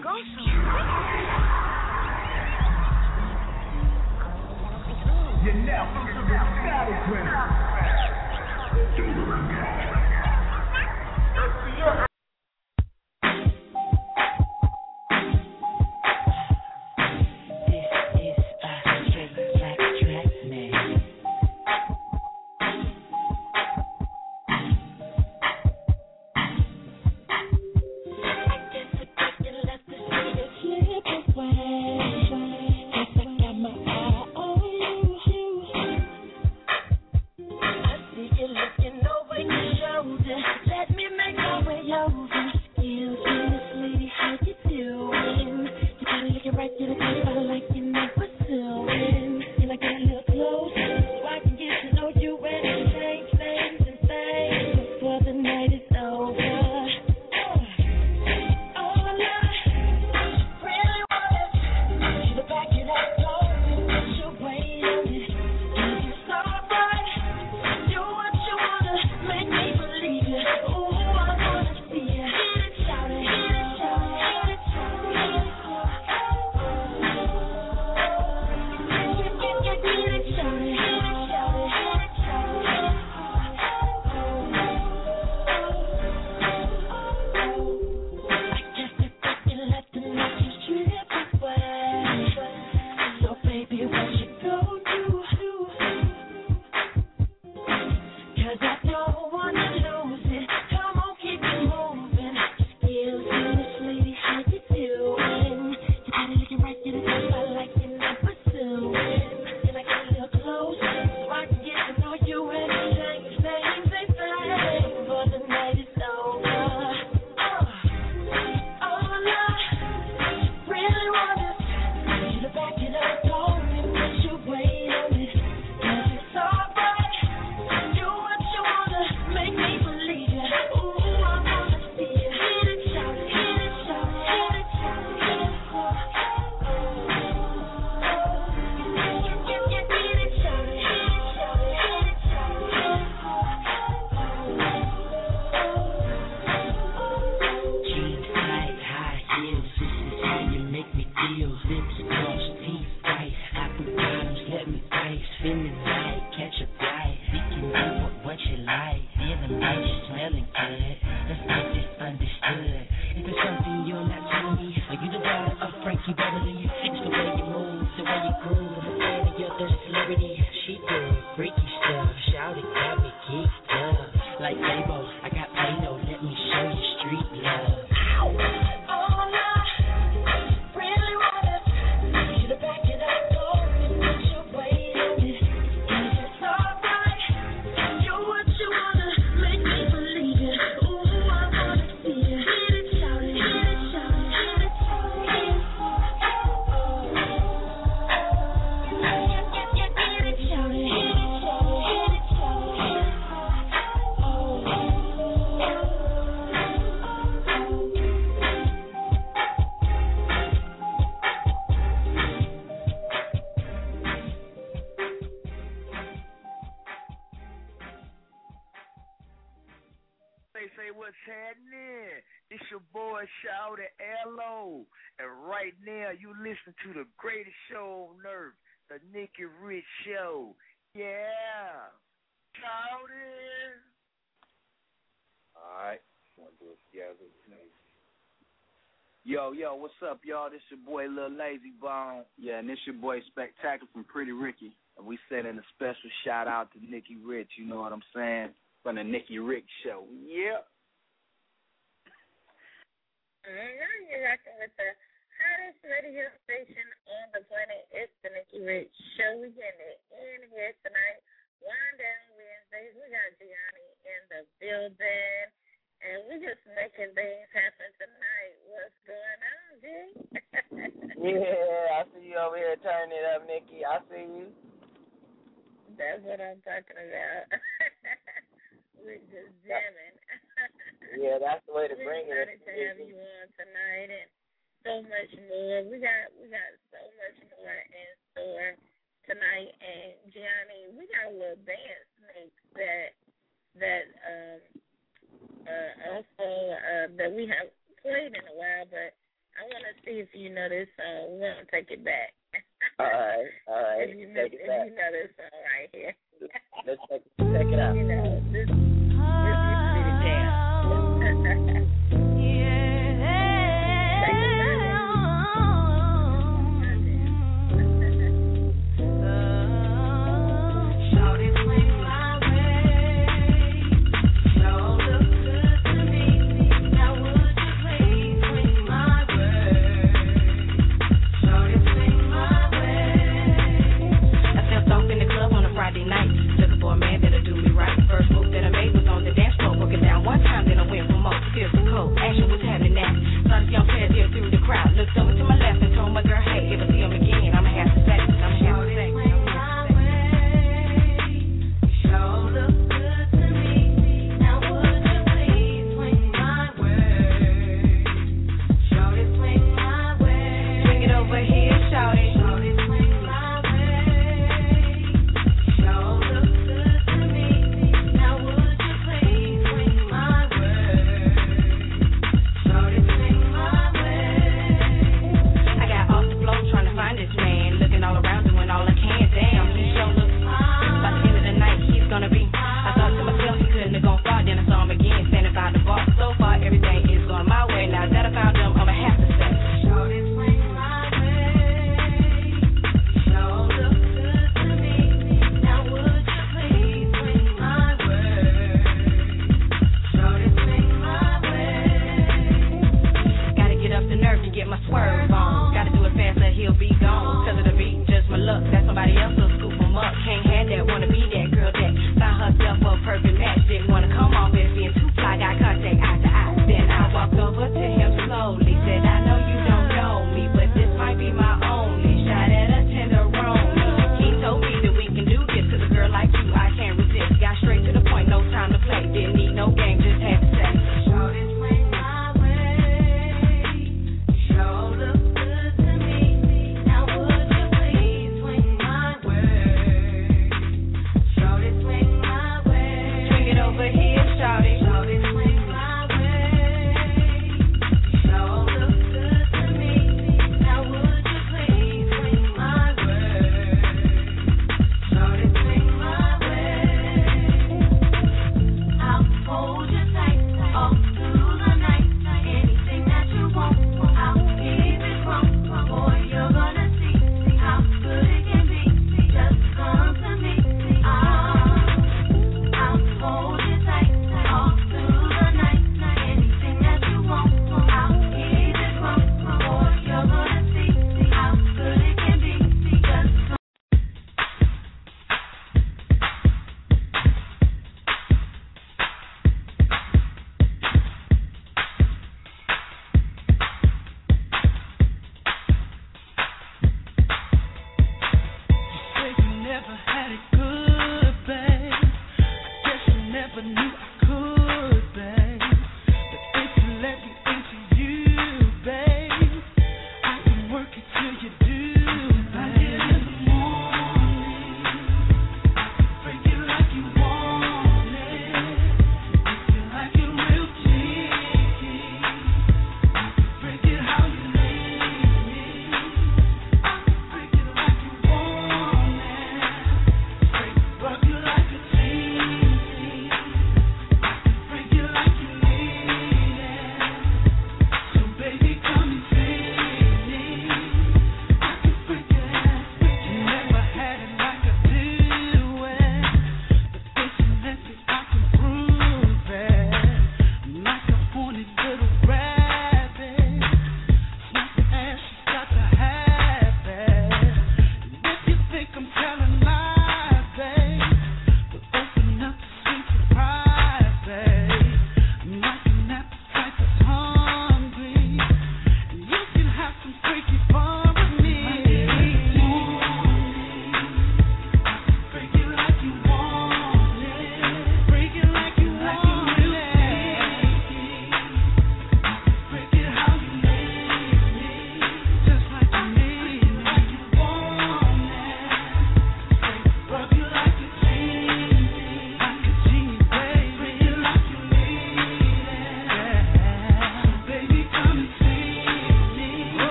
You're now under the establishment. Let me make my way over. heels, lips crossed, teeth white, apple bottoms, let me taste, feeling right, catch a bite, we can do what, what you like, feeling right, you smelling good, let's make this understood. Is there something you're not telling me? Are you the daughter of Frankie Beverly? It's the way you move, the way you groove, the way that you're the celebrity. She good, freaky stuff, shout it, got me geeked up. Like Fabo, I got Play-Doh, let me show you street love. It's your boy Shouty L-O, and right now you listen to the greatest show on earth, the Nikki Rich Show. Yeah, Shouty. All right, want to do it together. Yo, yo, what's up, y'all? This your boy Lil Lazy Bone. Yeah, and this your boy Spectacular from Pretty Ricky. And we sending a special shout out to Nikki Rich. You know what I'm saying? From the Nikki Rich Show. Yeah. Mm-hmm. You're rocking with the hottest radio station on the planet. It's the Nikki Rich Show. We getting it in here tonight. Wind down Wednesdays. We got Gianni in the building, and we just making things happen tonight. What's going on, G? Yeah, I see you over here turning it up, Nikki. I see you. That's what I'm talking about. We're just jamming. Yeah, that's the way to We're bring it. We're excited to have you on tonight, and so much more. We got we got so much more in store tonight, and Gianni, we got a little dance mix that that um uh also uh that we have played in a while, but I want to see if you know this song. We're gonna take it back. All right, all right. If you know, take it if back. you know this song right here. Let's check, check it out. You know this. This used to be the jam. Friday night, looking for a man that'll do me right. First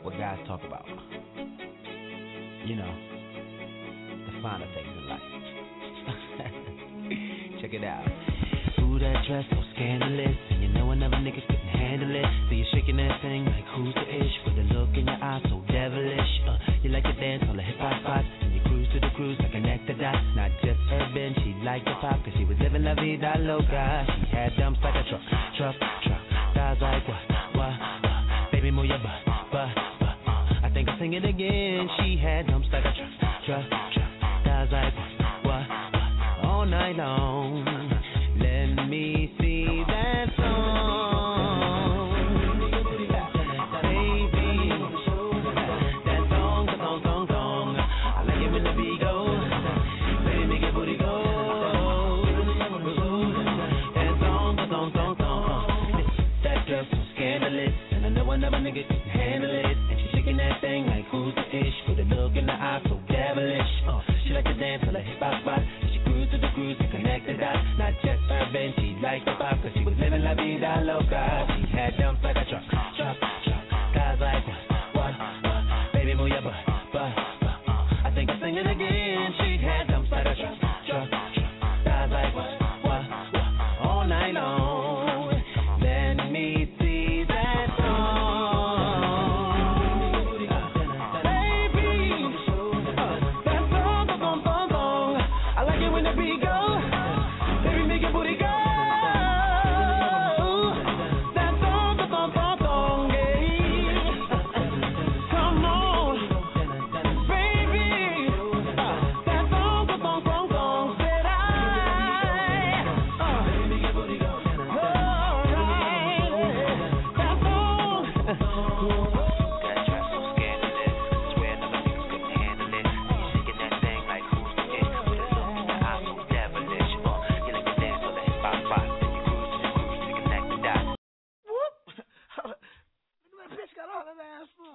what guys talk about. You know, the finer things in life. Check it out. Ooh, that dress so scandalous, and you know another nigga couldn't handle it. So you're shaking that thing like who's the ish, with a look in your eyes so devilish. Uh, you like to dance on the hip hop spots, and you cruise to the cruise like connect the dots. Not just urban, she liked the pop, cause she was living la vida loca. She had dumps like a truck, truck, truck. Thighs like what, what, what? Baby, move your butt, butt, butt. I think I'll sing it again. She had dumps like a truck, truck, truck. Thighs like what, what, what? All night long. Let me see that song, baby. That song, the song, song, song. I like it when the beat goes. Baby, make your booty go. That song, the song, song, song. That dress so scandalous, and I know another nigga can handle it. And she shaking that thing like who's the ish, with a look in the eye so devilish. Uh, she like to dance till the hip hop spot. To the cruise and connect the dots. Not just urban, she liked the pop, cause she was living la vida loca. She had dumps like a truck, truck, truck. Guys like what, what, what? Baby, move your butt, butt, butt. I think I'm singing again. She had dumps like a truck, truck, truck. Guys like what, what, what? All night long. Let me see that song, baby. Uh, that song, the song, song, song. I like it when the beat goes. Baby, make your booty go. That song, the song, song, song, yeah. Come on, baby. That song, the song, song, song. Said I. Uh, all right. That song. That dress so scandalous. Swear another niggas couldn't handle it. You shaking that thing like who's the it? With a look in your eyes so devilish. Uh, you like to dance on the hip hop spot. Then you cruise to the cruise to connect the dots. Whoop! Look at that bitch got all that ass for.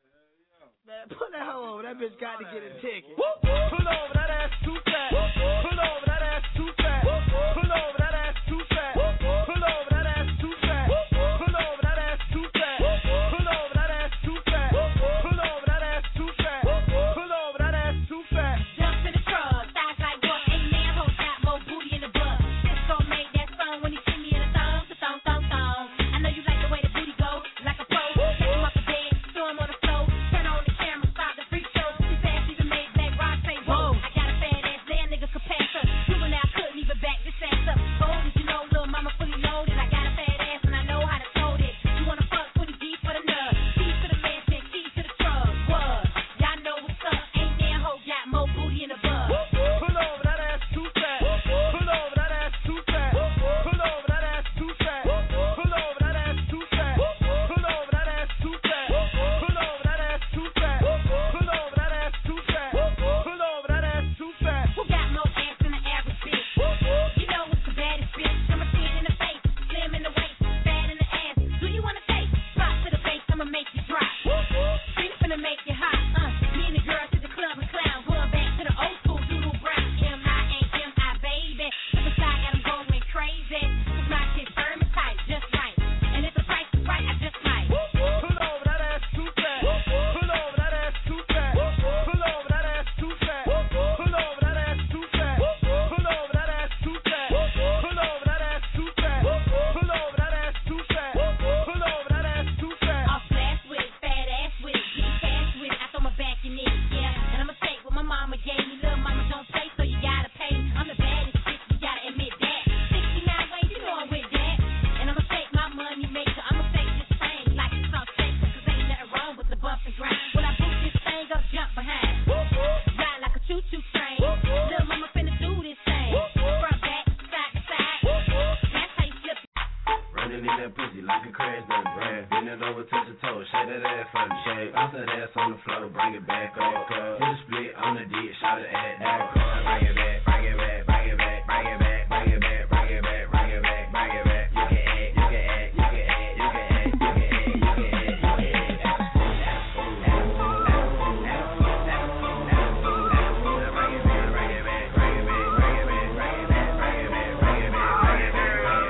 Man, put that hoe over. That bitch got to get a ticket. Whoop! Pull over, that ass too fat. Pull over, that ass too fat. Pull over, that ass too fat. Pull over, that ass too fat. Pull over, that ass too fat. Pull over, that ass too fat. Pull over, that ass too fat. Pull over, that ass too fat. Jump to the truck, thighs like what? Ain't man who got more booty in the butt. Cisco made that song when he see me in a thong, to thong, thong, thong. I know you like the way the booty go, like a pro. Take him off the bed, throw him on the floor. Turn on the camera, start the freak show. She fast, even made Black Rock say, whoa. I got a fat ass, there nigga could pass her. Proving I couldn't even back this ass up. Oh, did you know, little mama fully loaded? I got a fat ass and I know how to tote it. You wanna fuck twenty G's for the nut. Keys to the mansion, keys to the truck. What? Y'all know what's up. Ain't damn hoe got more booty in the butt. Pull over, that ass too fat. Pull over, that ass too fat. Pull over, that ass too fat. Pull over, that ass too fat. Pull over, that ass too fat. Pull over, that ass too fat. Pull over, that ass too fat. Pull over, that ass too fat. Who got more ass than an average bitch? You know what's the baddest bitch? I'ma see it in the face, slim in the waist, fat in the ass. Do you wanna taste? Drop to the base, I'ma make you drop. Street finna make you hot. Uh, me and the girls to the club and clown, going back to the old school doodle brown. M I ain't M I, baby. Look aside, got 'em going crazy. Cause my shit firm and tight, just right. And if the price is right, I just might. Pull over, that ass too fat. Pull over, that ass too fat. Pull over, that ass too fat. Pull over, that ass too fat. Pull over, that ass too fat. Pull over, that ass too fat. Pull over, that ass too fat. Pull over, that ass too fat. I'll flash with it, fat ass with it, get cash with it. I throw my back in it, yeah. And I'ma take what my mama gave me. Little mama don't play, so you gotta pay. I'm the baddest bitch, you gotta admit that. sixty-nine ways, you know I'm with that. And I'ma take my money maker, I'ma take this thing like it's all shaker. Cause ain't nothing wrong with the bump and grind. When I boot this thing up, jump behind. Ride like a choo-choo train. Little mama finna do this thing. Front, back, side to side. That's how you flip it. Running in that pussy like a crash done brand. Bend it over, touch your toes, shake that ass from the shake. Bounce that ass on the floor, bring it back up. Hit a split on the dick, shout it at that. Bring it back, bring it back, bring it back, bring it back, bring it back, bring it back, bring it back, bring it back. You can act, you can act, you can act, you can act, you can act, you can act, you can act.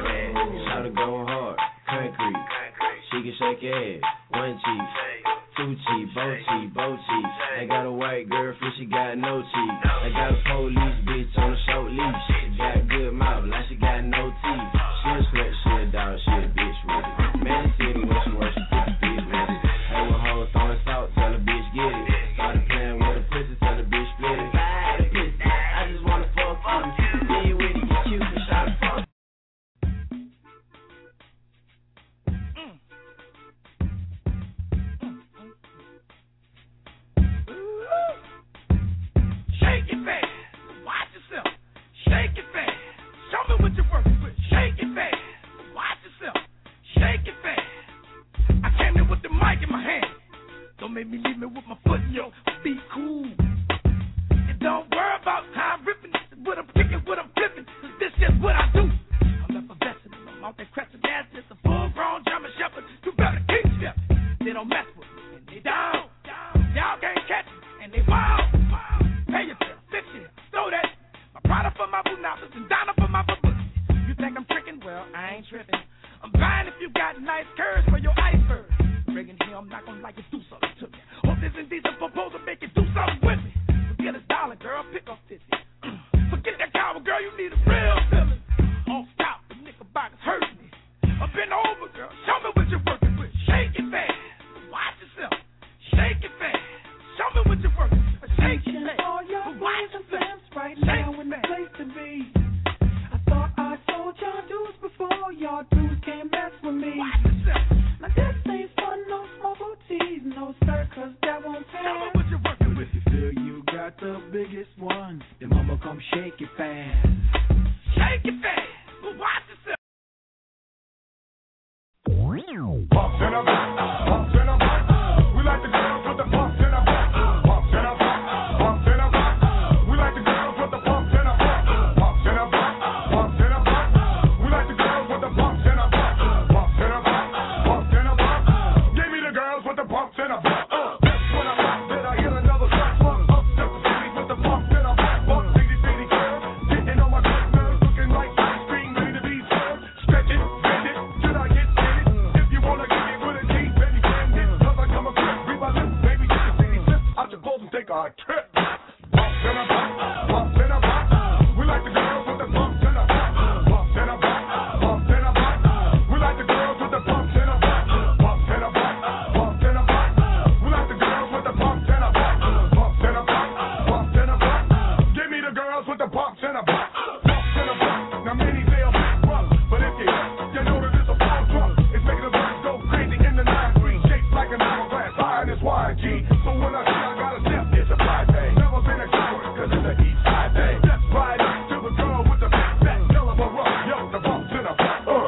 Shout it going hard, concrete. She can shake your ass, one cheek, two Gucci, Bochi, Bochi. I got a white girlfriend, she got no cheek. I got a police bitch on a short leash. She got good mouth, like she got no teeth. She a slut, she a dog, she a bitch with it. Man, see me when she works, she put the bitch with it. Hey, when hoes throwing salt, tell the bitch get it. Started playing with a pussy, tell the bitch split it. Buy the pussy, I just wanna fuck you. Then you with it, you cute, and shot a fuck. Shake it fast, watch yourself. Shake it fast, show me what you're working with. Shake it fast, watch yourself. Shake it fast. I came in with the mic in my hand. Don't make me leave me with my foot in your. Be cool. And don't worry about how I'm ripping. What I'm kicking, what I'm flipping. Cause this is what I do. I'm effervescent. I'm out there crescent ass. It's a full-grown German shepherd. You better keep stepping. They don't mess with me. And they down. Y'all can't catch me. And they wild. Pay yourself, fix it, throw that. My product for my boonapas and Donna for my babushkas. You think I'm tricking? Well, I ain't tripping. I'm buying if you got nice curves for your iceberg. Bringing here, I'm not gonna like you do something to me. Hope this indecent proposal make you do something with me. Forget a dollar, girl, pick up fifty. Forget that cowboy, girl, you need a real feeling. On stop, the knickerbockers hurt me. I've been over, girl, show me what you're working with. Shake it fast, watch yourself. Shake it fast, show me what you're working with. Shake it fast. Right now in the place to be. I thought I told y'all dudes before, y'all dudes can't mess with me. Now this ain't fun, no smoke O Ts, no sir, cause that won't pass. But if you feel you got the biggest one, then mama come shake it fast. Shake it fast, but watch yourself. Bumps in a back, bumps in a back. We like the girls with the bumps in a back. Bumps in a back, bumps in a back. We like the girls with the bumps in a back. Bumps in a back, bumps in a back. We like the girls with the bumps in a back. Bumps in a back, bumps in a back. Give me the girls with the bumps in a back. Uh, that's when I rock, then I hit another track. One up, step the city with the bumps in a back. Bump, bitty, bitty girl, getting on my good nerves, looking like ice cream, ready to be served. Stretch it, bend it, till I get in it. If you wanna give me with a G, baby, can it. Cause I come a grip, read my lips, baby, you can see me slip out your clothes and take a trip. Bumps in a back, bumps in a back. We like the girls with the bumps in a back. Bumps in a back, bumps in a back. We like the girls with the bumps in a back. Bumps in a back, bumps in a back. We like the girls with the bumps in a back. Bumps in a back, bumps in a back. Give me the girls with the bumps in a back. Bumps in a back. Now many say I'm back rough, but if you hit, you know that it's a fall drunk. It's making the birds go crazy in the nine three, shaped like an hourglass, high in this Y G. So when I see I got a dip, it's a fly thing. Never been a coward, cause it's a east side thing. Let's ride up to the girl with the big back. Tell her we're up, yo, the bumps in a back. Uh.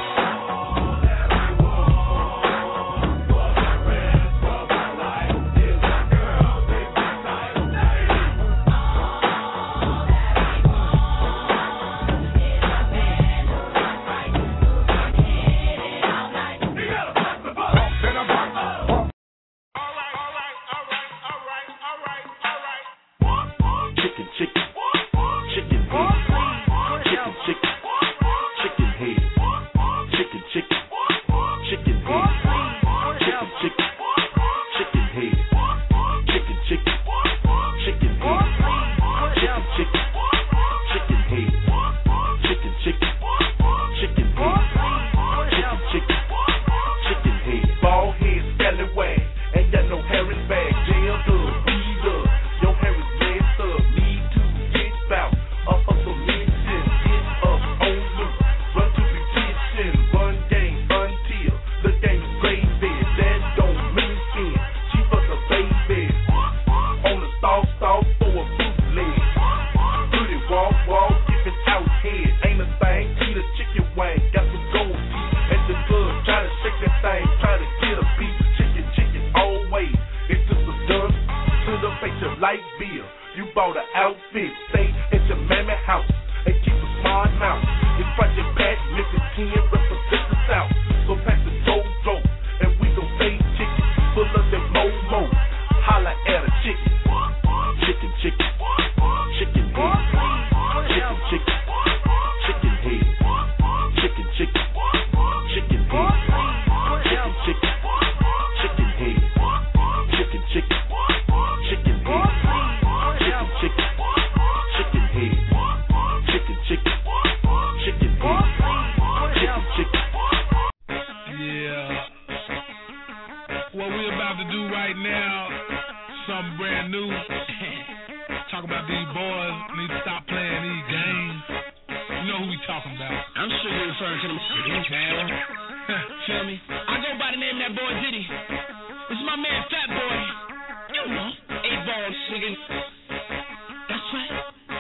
Chicken, chicken, chicken head. Chicken, chicken, chicken head. Chicken, chicken, chicken head. Chicken, chicken, chicken head. Chicken, chicken, chicken head. Chicken, chicken, chicken head. Chicken, chicken, chicken head. Chicken, chicken, chicken head. Bald head, scallywag, ain't got no hair in bag. Jammed up, beat up. Your hair is messed up. Need to get bout. Up up some mission. Get up on loose. Run to the kitchen. Run game until the game is gravy. That don't mean sin. She for the baby. On the stalk, stalk for a bootleg. Pretty walk, walk, giving out head. Ain't a thing. Eat a chicken wing. Got some gold teeth at the club. Try to shake that thing. Try to get a beat. Chicken, chicken, always. It's just a done. To the face of light bill. You bought an outfit. Stay at your mammy house. And keep a smart mouth. It's Project Pat, Mister Ken, represent the South. So pass the Jojo. And we gon' say chicken. Full of that mo-mo. Holla at a chicken. Chicken, chicken. Chicken head. Chicken, chicken. Chicken head. Chicken, chicken. Chicken head. Chicken, chicken. Chicken head. out something brand new. Talk about these boys need to stop playing these games. You know who we talking about. I'm sure you're referring to them man. Feel me? I go by the name of that boy Diddy. This is my man Fat Boy. You know, eight balls nigga. That's right.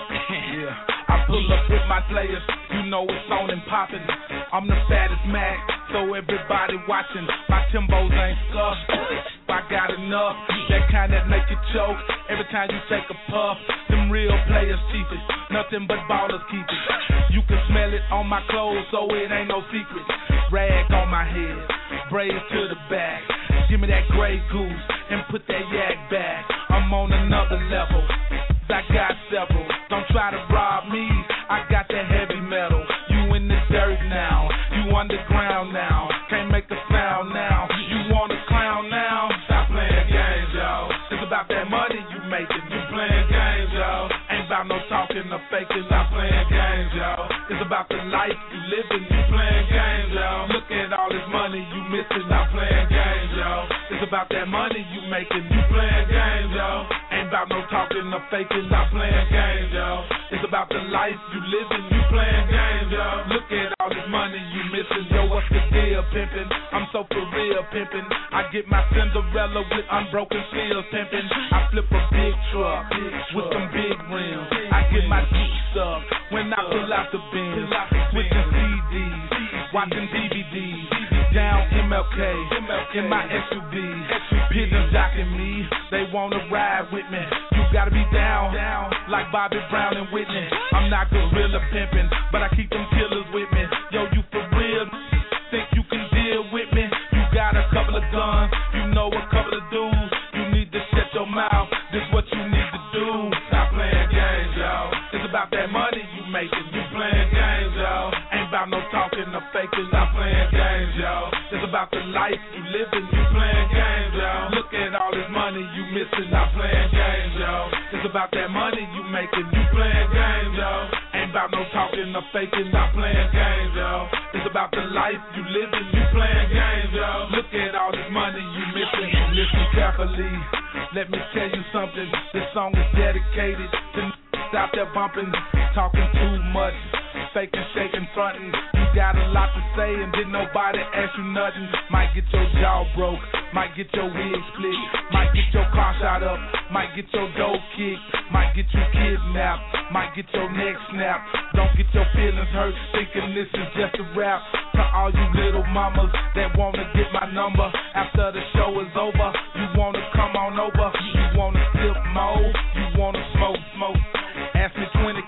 Yeah, I pull up with my players. You know it's on and poppin'. I'm the fattest Mac, so everybody watching. My Timbos ain't scuffed. I got enough, that kind that make you choke. Every time you take a puff, them real players keep it. Nothing but ballers keep it. You can smell it on my clothes, so it ain't no secret. Rag on my head, braids to the back. Give me that Grey Goose and put that yak back. I'm on another level. I got several. Don't try to rob me. I got that heavy metal. You in the dirt now. You underground now. Can't make a sound now. You want a clown now? Stop playing games, yo. It's about that money you making. You playing games, yo. Ain't about no talking or faking. Stop playing games, yo. It's about the life you living. You playing games, yo. Look at all this money you missing. Stop playing games, yo. It's about that money you making. You playing games, yo. Ain't about no talking or faking. Stop playing games, yo. It's about the life you living. You playing games, yo. Look at all this money you missing. Yo, what's the deal, pimpin'? I'm so for real, pimpin'. I get my Cinderella with unbroken seals, pimpin'. I flip a big truck with some big rims. I get my Jeep up when I pull out the bin. Switching C Ds, watching D V Ds. Down M L K in my S U V. Pigeons jocking me, they wanna ride with me. You gotta be down, like Bobby Brown and Whitney. I'm not gorilla pimpin', but I keep them killers with me. Yo, you for real? Think you can deal with me? You got a couple of guns, you know a couple of dudes. You need to shut your mouth, this what you need to do. Stop playing games, yo. It's about that money you making. You playing games, yo. Ain't about no talking or faking. Stop playing games, yo. It's about the life you living. You playing games, yo. Look at all this money you missing. Stop playing games, yo. It's about that money you making. You playing games, yo. Ain't about no talking or faking. Stop playing games, yo. It's about the life you living. You playing games, yo. Look at all this money you missing. Listen carefully. Let me tell you something. This song is dedicated to out there bumping, talking too much, faking, shaking, fronting. You got a lot to say and didn't nobody ask you nothing. Might get your jaw broke, might get your wig split, might get your car shot up, might get your dough kicked, might get you kidnapped, might get your neck snapped. Don't get your feelings hurt thinking this is just a rap. To all you little mamas that wanna get my number after the show is over, you wanna come on over, you wanna sip more, you wanna smoke, smoke. Ask me twenty.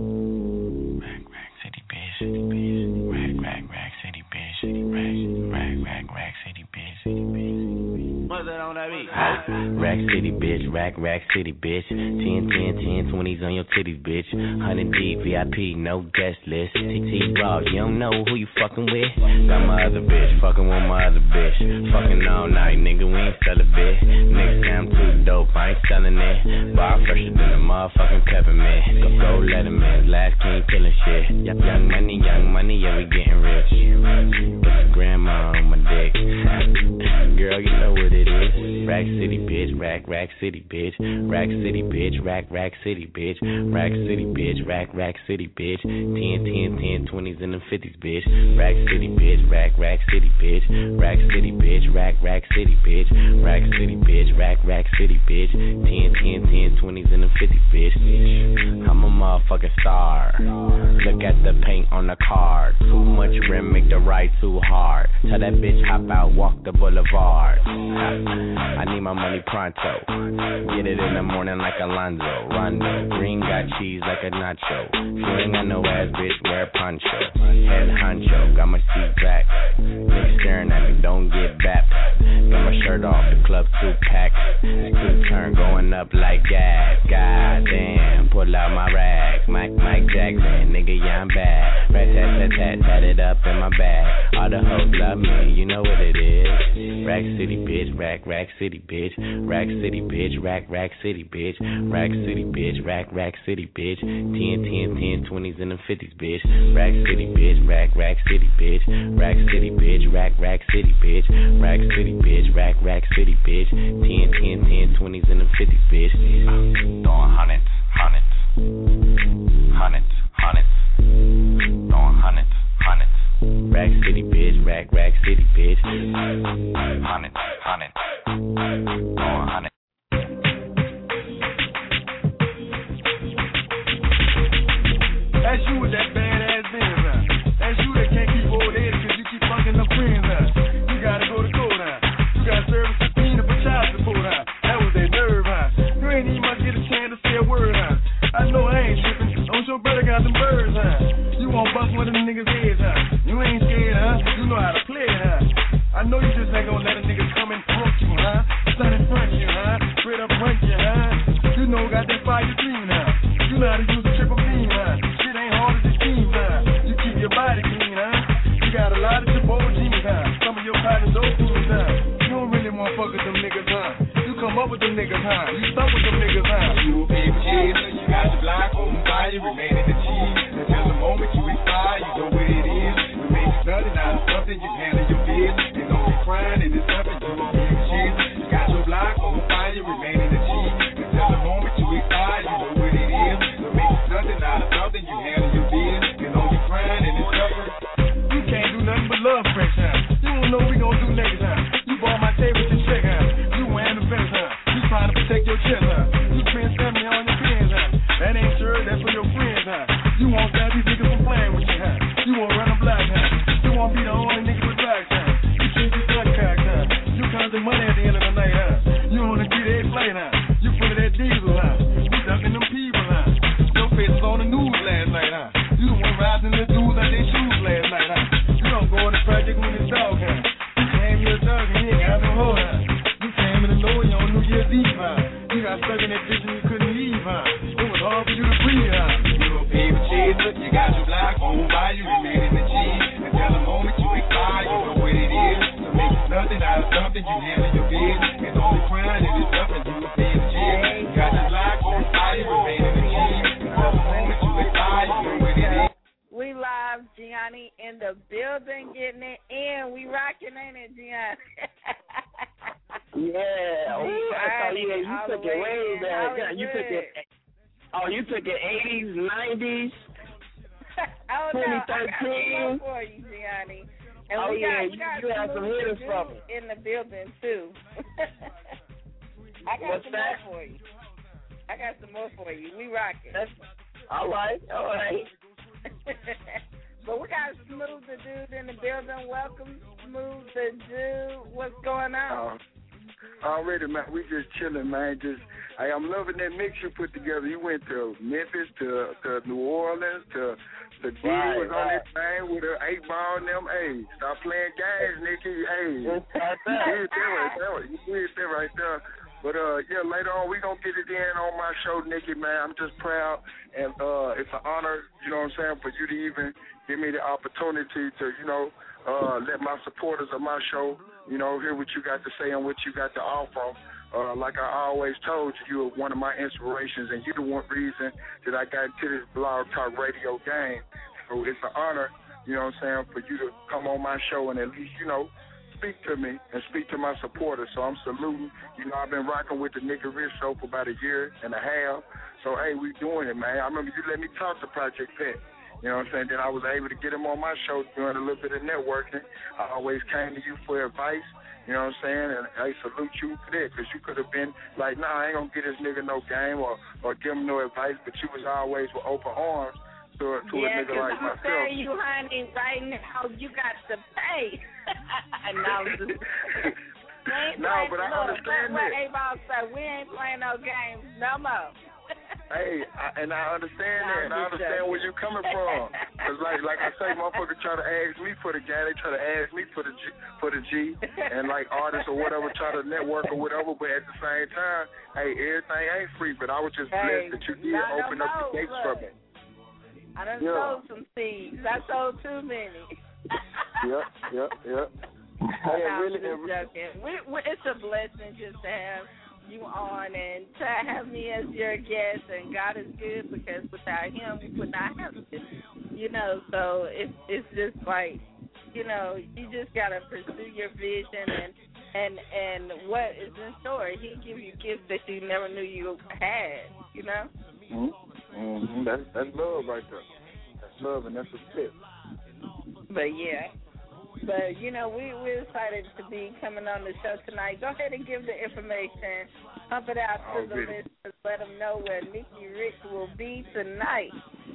Rack, rack, city, bitch, city, bitch. Rack, rack, rack, city, bitch, city, rack, rack, rack, rack, city, bitch, city, bitch. What's that on that beat? Rack city, bitch, rack, rack, city, bitch. ten, ten, ten, twenties on your titties, bitch. one hundred D, V I P, no guest list. T T Raw, you don't know who you fucking with. Got my other bitch, fucking with my other bitch. Fucking all night, nigga, we ain't sell a bit. Next time too dope, I ain't selling it. Bar fresher than a motherfucking peppermint. Go, go, let him in, last king killing shit. Young, young money, young money, yeah, we getting rich. Put your grandma on my dick. Girl, you know what it is. Rack city, bitch, rack, rack city, bitch. Rack city, bitch, rack, rack city, bitch. Rack city, bitch, rack, rack city, bitch. ten, ten, ten, twenties and the fifties, bitch. Rack city, bitch, rack, rack city, bitch. Rack city, bitch, rack, rack city, bitch. Rack city, bitch, rack, rack city, bitch. ten, ten, ten, twenties and the fifties, bitch. I'm a motherfucking star. Look at the paint on the card. Too much rim, make the ride too hard. Tell that bitch hop out, walk the boulevard. I need my money pronto. Get it in the morning like Alonzo. Rondo. Green got cheese like a nacho. You ain't got no ass, bitch, wear a poncho. Head honcho, got my seat back. Niggas staring at me, don't get back. Got my shirt off, the club too packed. Two turn going up like gas. God damn, pull out my rag. Mike, Mike Jackson, nigga, yeah, I'm bad. Rat tat tat tat, tat it up in my bag. All the hoes love me, you know what it is. Rack city, bitch, rack, rack city, bitch. Rack city, bitch, rack, rack city, bitch. Rack city, bitch, rack, rack city, bitch. ten, ten, ten, twenties and the fifties, bitch. Rack city, bitch, rack, rack city, bitch. Rack city, bitch, rack. rack, rack city, bitch. Rack city, bitch. Rack, rack city, bitch. Ten, ten, ten, twenties, and them fifties, bitch. Throwing hundreds, hundreds, hundreds, hundreds. Throwing hundreds, hundreds. Rack city, bitch. Rack, rack city, bitch. Hundreds, hundreds. Throwing hundreds. That's you with that badass Benz, huh? That's you that can't keep old age because you keep fucking up friends, huh? You gotta go to court, huh? You got service subpoena for child support, huh? That was that nerve, huh? You ain't even much get a chance to say a word, huh? I know I ain't tripping. Don't your brother got them birds, huh? You won't bust one of them niggas' heads, huh? You ain't scared, huh? You know how to play, huh? I know you just ain't gonna let a nigga come and punk you, huh? Stand in front of you, huh? Straight up punch you, huh? You know got that fire green, huh? You know how to use a triple beam, huh? Shit ain't hard as it seems, huh? You keep your body clean, huh? You got a lot of your old jeans, huh? Some of your partners old dudes, huh? You don't really want to fuck with them niggas, huh? You come up with them niggas, huh? You stuck with them niggas, huh? You big chaser, you got your block on fire, remain in the cheese. Until the moment you expire, you know what it is. You make nothing out of something, you handle your business. And don't be crying and it's something, you a big chaser. You got your block on fire, remain in the cheese. Until the moment you expire, you know what it is. You make nothing out of something, you handle your business. And don't be crying and it's something. You can't do nothing but love French, huh? You don't know we gon' do niggas, huh? You bought my table to check, huh? You wearing the fence, huh? You trying to protect your chest, huh? You spend seventy on your pins, huh? That ain't sure, that's for your friends, huh? You won't stop these niggas from playing with you, huh? You won't run a block, huh? You won't be the only nigga with blacks, huh? You keep your blood cocked, huh? You counting money at the end of the night, huh? You on a three-day flight, huh? You full of that diesel, huh? You ducking them people, huh? Your face was on the news last night, huh? You the one rising the dudes out their shoes last night, huh? You don't go in the project when it's dog, huh? You came here dog and you ain't got no hoe, huh? You came in the Lord on New Year's Eve, huh? You got stuck in that bitch and you couldn't leave, huh? It was hard for you to breathe, huh? You a baby chaser, you got your block on by you, remain in the cheese. Until the moment you expire, you know what it is. To make nothing out of something, you handle your business. And only crying if it's nothing, you a baby chaser. You got your block on by you, remain in the cheese. Until the moment you expire, you know what it is. We live, Gianni in the building, getting it in. We rocking, ain't it, Gianni? Yeah. Ooh, oh, yeah, you all took the it way way in back. Yeah, you took Hollywood. it. Oh, you took it eighties, nineties, Oh, no, twenty I got some thirteen. more for you, Gianni. And Oh, we yeah, got, you- we got you have some Smooth hitters the for Dude me. in the building, too. I got What's some that? more for you. I got some more for you. We rocking. All right, all right. But we got Smooth the Dude in the building. Welcome, Smooth the Dude. What's going on? Uh, already, man, we just chilling, man. Just, hey, I'm loving that mix you put together. You went to Memphis, to to New Orleans, to the D Right, was on right. that thing with an eight ball and them. Hey, stop playing games, Nikki. Hey, you did that right there. You did that right there. But uh, yeah, later on we gonna get it in on my show, Nikki. Man, I'm just proud, and uh, it's an honor. You know what I'm saying, for you to even give me the opportunity to, you know, uh, let my supporters of my show, you know, hear what you got to say and what you got to offer. Uh, like I always told you, you're one of my inspirations, and you're the one reason that I got into this blog talk radio game. So it's an honor, you know what I'm saying, for you to come on my show and at least, you know, speak to me and speak to my supporters. So I'm saluting. You know, I've been rocking with the Nicky Rich Show for about a year and a half. So, hey, we doing it, man. I remember you let me talk to Project Pet. You know what I'm saying? Then I was able to get him on my show doing a little bit of networking. I always came to you for advice. You know what I'm saying? And I salute you for that, because you could have been like, nah, I ain't going to get this nigga no game or, or give him no advice, but you was always with open arms to, to yeah, a nigga like I'm myself. telling you, honey, right now you got to pay. no, I'm just, we ain't No, playing, but I look, understand what, that. what A-Ball said, we ain't playing no games no more. Hey, I, and I understand that, and I I'm just understand where joking. you're coming from. Because, like, like I say, motherfuckers try to ask me for the guy, they try to ask me for the G, for the G, and like artists or whatever try to network or whatever. But at the same time, hey, everything ain't free. But I was just Hey, blessed that you did I don't open up know, the gates look. for me. I done Yeah. sold some seeds. I sold too many. Yep, yep, yep. Hey, it I'm really, just it re- joking. We, we, it's a blessing just to have you on and to have me as your guest. And God is good, because without Him, we would not have this. You know, so it's it's just like you know, you just gotta pursue your vision and and and what is in store. He give you gifts that you never knew you had. You know. Mm-hmm. Mm-hmm. That's that's love right there. That's love and that's respect. But yeah. But, you know, we, we're excited to be coming on the show tonight. Go ahead and give the information. Pump it out to the listeners. Let them know where Nikki Rich will be tonight.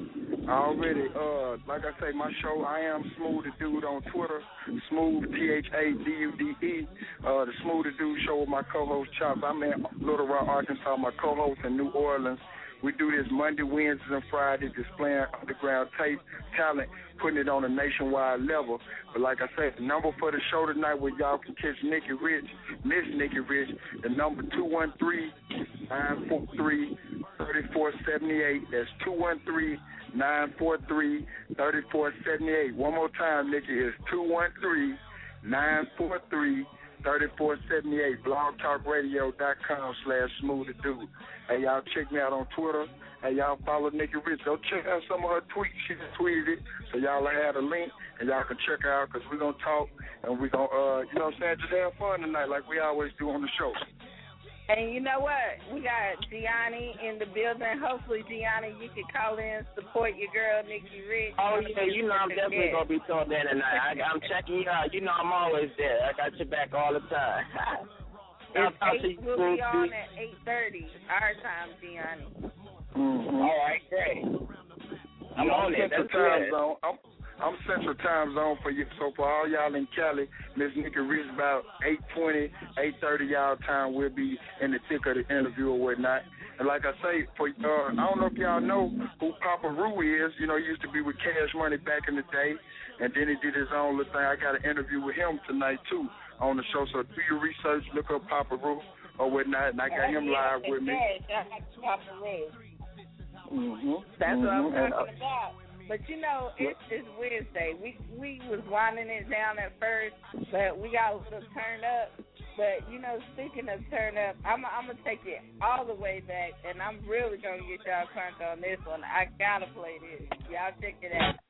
Already, uh, like I say, my show, I am Smooth the Dude on Twitter. Smooth, T H A D U D E. Uh, the Smooth the Dude show with my co-host, Chops. I'm in Little Rock, Arkansas. My co-host in New Orleans. We do this Monday, Wednesdays, and Fridays, displaying underground tape, talent, putting it on a nationwide level. But like I said, the number for the show tonight where y'all can catch Nikki Rich, Miss Nikki Rich, the number two one three, nine four three, three four seven eight. That's two one three, nine four three, three four seven eight. One more time, Nikki, is two one three, nine four three, three four seven eight. blogtalkradio.com slash smooth the dude. Hey, y'all check me out on Twitter. Hey, y'all follow Nikki Rich. Go check out some of her tweets. She just tweeted it. So y'all will have a link, and y'all can check her out because we're going to talk, and we're going to, uh, you know what I'm saying, just have fun tonight like we always do on the show. And you know what? We got Gianni in the building. Hopefully, Gianni, you can call in, support your girl, Nikki Rich. Oh, yeah, you know I'm definitely going to be tuned in tonight. I, I'm checking you out. You know I'm always there. I got your back all the time. It's eight, we'll be on at eight thirty our time, Gianni. Mm-hmm. All right, great. I'm yeah, on it. That's time good. Zone. I'm, I'm Central Time Zone for you. So for all y'all in Cali, Miss Nikki Rich, about eight twenty, eight thirty y'all time, we'll be in the thick of the interview or whatnot. And like I say, for uh, I don't know if y'all know who Papa Roo is. You know, he used to be with Cash Money back in the day, and then he did his own little thing. I got an interview with him tonight, too, on the show. So do your research, look up Papa Roo or whatnot, and I got him live with me. Papa Roo. Mm-hmm. That's mm-hmm. what I'm and, talking uh, about. But, you know, it's, it's Wednesday. We we was winding it down at first, but we got a little turn up. But, you know, speaking of turn up, I'm, I'm going to take it all the way back, and I'm really going to get y'all crunk on this one. I got to play this. Y'all check it out.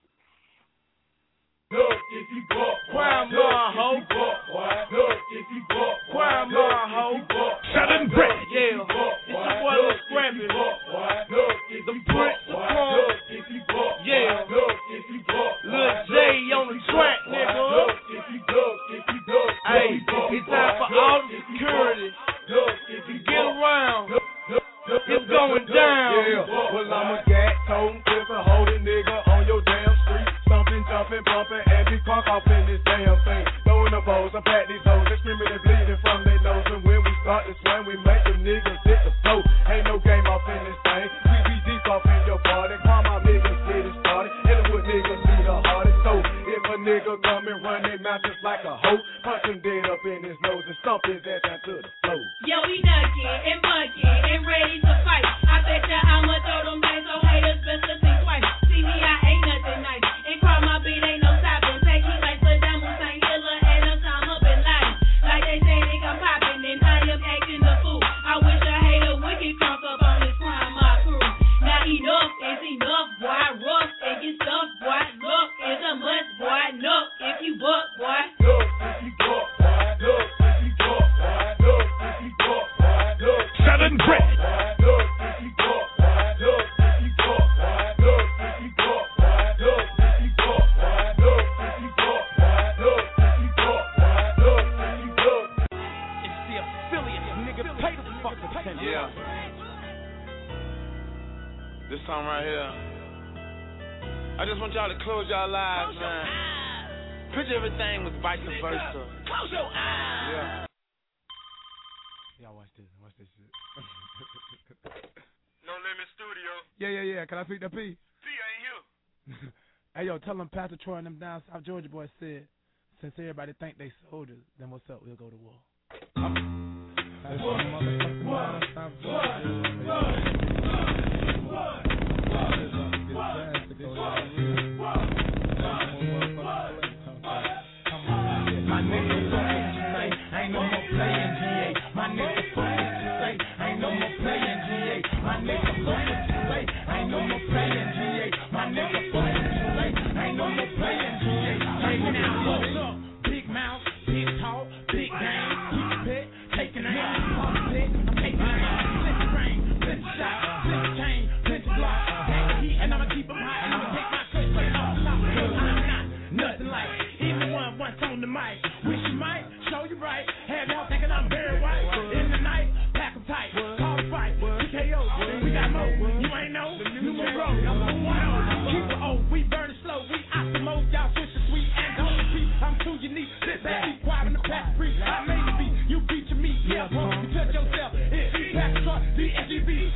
Look, if you buck, crime law, ho. Look, if you buck, crime law, ho. Southern Brett, yeah. It's your boy Lil Scrappy. Look, if the Prince of Chrome. If you buck, yeah. Look, if you buck, Lil J on the track, nigga. Look, if you duck, if you duck. Hey, it's time for all the security. Look, if you get around. It's going down. Yeah, well I'm a gat toting, clipping, holding nigga on your damn street. Stomping, jumping, bumping, and be crunk off in this damn thing. Throwing the bowls, I pat these hoes, they screaming and bleeding from their nose. And when we start to swing, we make them niggas hit the flow. Ain't no game off in this thing. We be deep off in your party. Call my niggas get it started. Hit them with niggas be the hardest. So if a nigga come and run their mouth just like a hoe, punch him dead up in his nose and stomp his ass down to the floor. Yo, we nuggin' and bucket and ready to fight. I bet ya I'ma throw them dice, so haters best to think twice. See me, I ain't nothing nice. And cry my beat, ain't no stopping. Take me like Saddam Hussein, Hitler, and I'm time up in line. Like they say, they come poppin', and I am acting the fool. I wish I hate a wicked crunk up on this crime, my crew. Now enough is enough, boy. Rough and get stuff, boy. Look is a must, boy. Look if you buck, boy. Look if you buck, boy. Look if you buck, boy. Look if you buck, boy. Look. Southern Brett. Look if you buck, boy. Look if you buck, boy. Look if you buck, boy. Look if you buck, boy. Look if you buck, boy. Look if you buck, boy. Look if you buck. It's the affiliate, nigga. Pay the fucking attention. Yeah. This song right here, I just want y'all to close y'all eyes, man. Picture everything was vice versa. Close your eyes. Yeah. Y'all watch this. Watch this shit. No Limit Studio. Yeah, yeah, yeah. Can I speak to P? P ain't here. Hey, yo, tell them Pastor Troy and them down South Georgia boys said, since everybody think they soldiers, then what's up? We'll go to war. That's what, motherfucker. What? South Georgia. What? My nigga, fuck what you say. Ain't no more playing G A. My nigga, fuck what you say. Ain't no more playing G A. My nigga, fuck what you say. Ain't no more playing G A. My nigga, fuck what you say. Ain't no more playing G A. Check it out.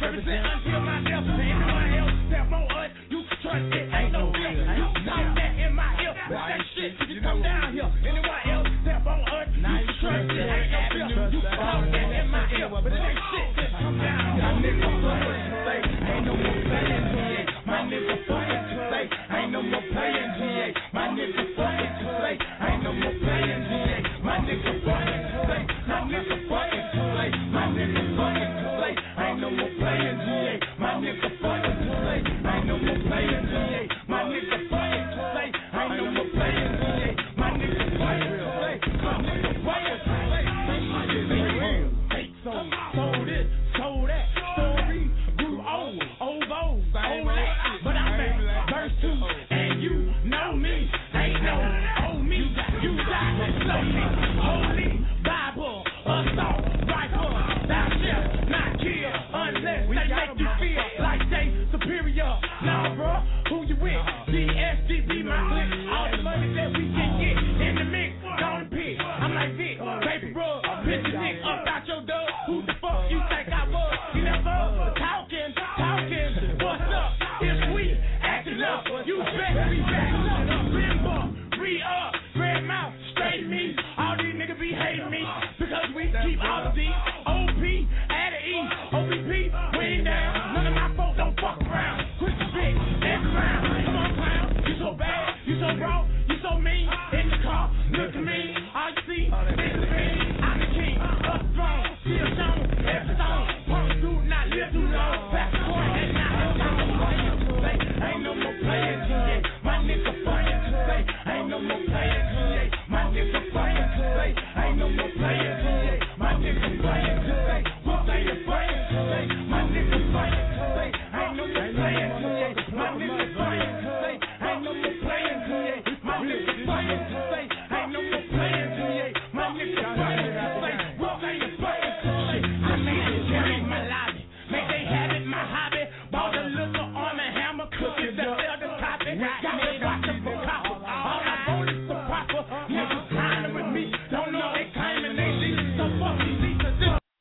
represent until my death. Anyone else step on us, you can trust it. Ain't no fear. You talk that in my ear. That shit, you come down here. Anyone else step on us, you can trust it. Ain't no fear. You talk that in my ear. But that shit just come down here. My nigga fucking say, ain't no more playing G A. My nigga fucking say, ain't no more playing G A. My nigga fucking say, ain't no more playing G A. My nigga fucking say, my nigga fucking say, my nigga fucking say, ain't no more playing G A. My nigga fucking say, ain't no more playing G A. My nigga fucking say, ain't no more playing G A. My nigga fucking say, my nigga fucking say, my nigga real. Take some, sold it, sold that, story grew old, over, old that. But I'm back, verse two, and you know me, ain't no owe me, you got to slow me. Holy Bible, assault rifle, thou shalt not kill unless they make you feel like they superior. Nah, bro, who you with? D S G B, my clique. All the money that we can get in the mix, gonna pick. I'm like Vic, baby bro, bitch your dick up out your dub. Who the fuck you think I was? You never talking, talking. What's up? If we acting up, you better be backing up. Remember, re-up, red mouth, straight me. All these niggas be hating me because we keep all of these. O P, add an E, O P P, we ain't down. None of my folks don't fuck around. Quit the bitch, every round. Come on, clown, you so bad, you so raw, you so mean. In the car, look at me, all you see is the ring. I'm the king, up strong, still shown, every song. Punk dude, not live too long. Back to court, and now I'm playing. Ain't no more playing G A. My nigga playing today. Ain't no more playing G A. My nigga playing today. Ain't no more playing G A. My nigga playing today. What they playing today? My nigga playing today. Ain't no more playing G A. My nigga playing today. Ain't no more playing G A. My nigga playing today. Ain't no more playing G A. My nigga playing today. What they playing today? I made it carry my lobby. Make they have it my hobby. Bought a little arm and hammer. Cookies that sell the copy. Got me watching for copper. All I want is the proper. Niggas grinding with me. Don't know they claiming they leave. So fuck these leaders.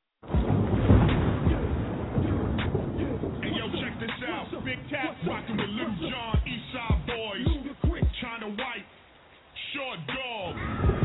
Hey yo, check this out. Big Cat rocking with Lil Jon, Eastside Boys, China White, Short Dog.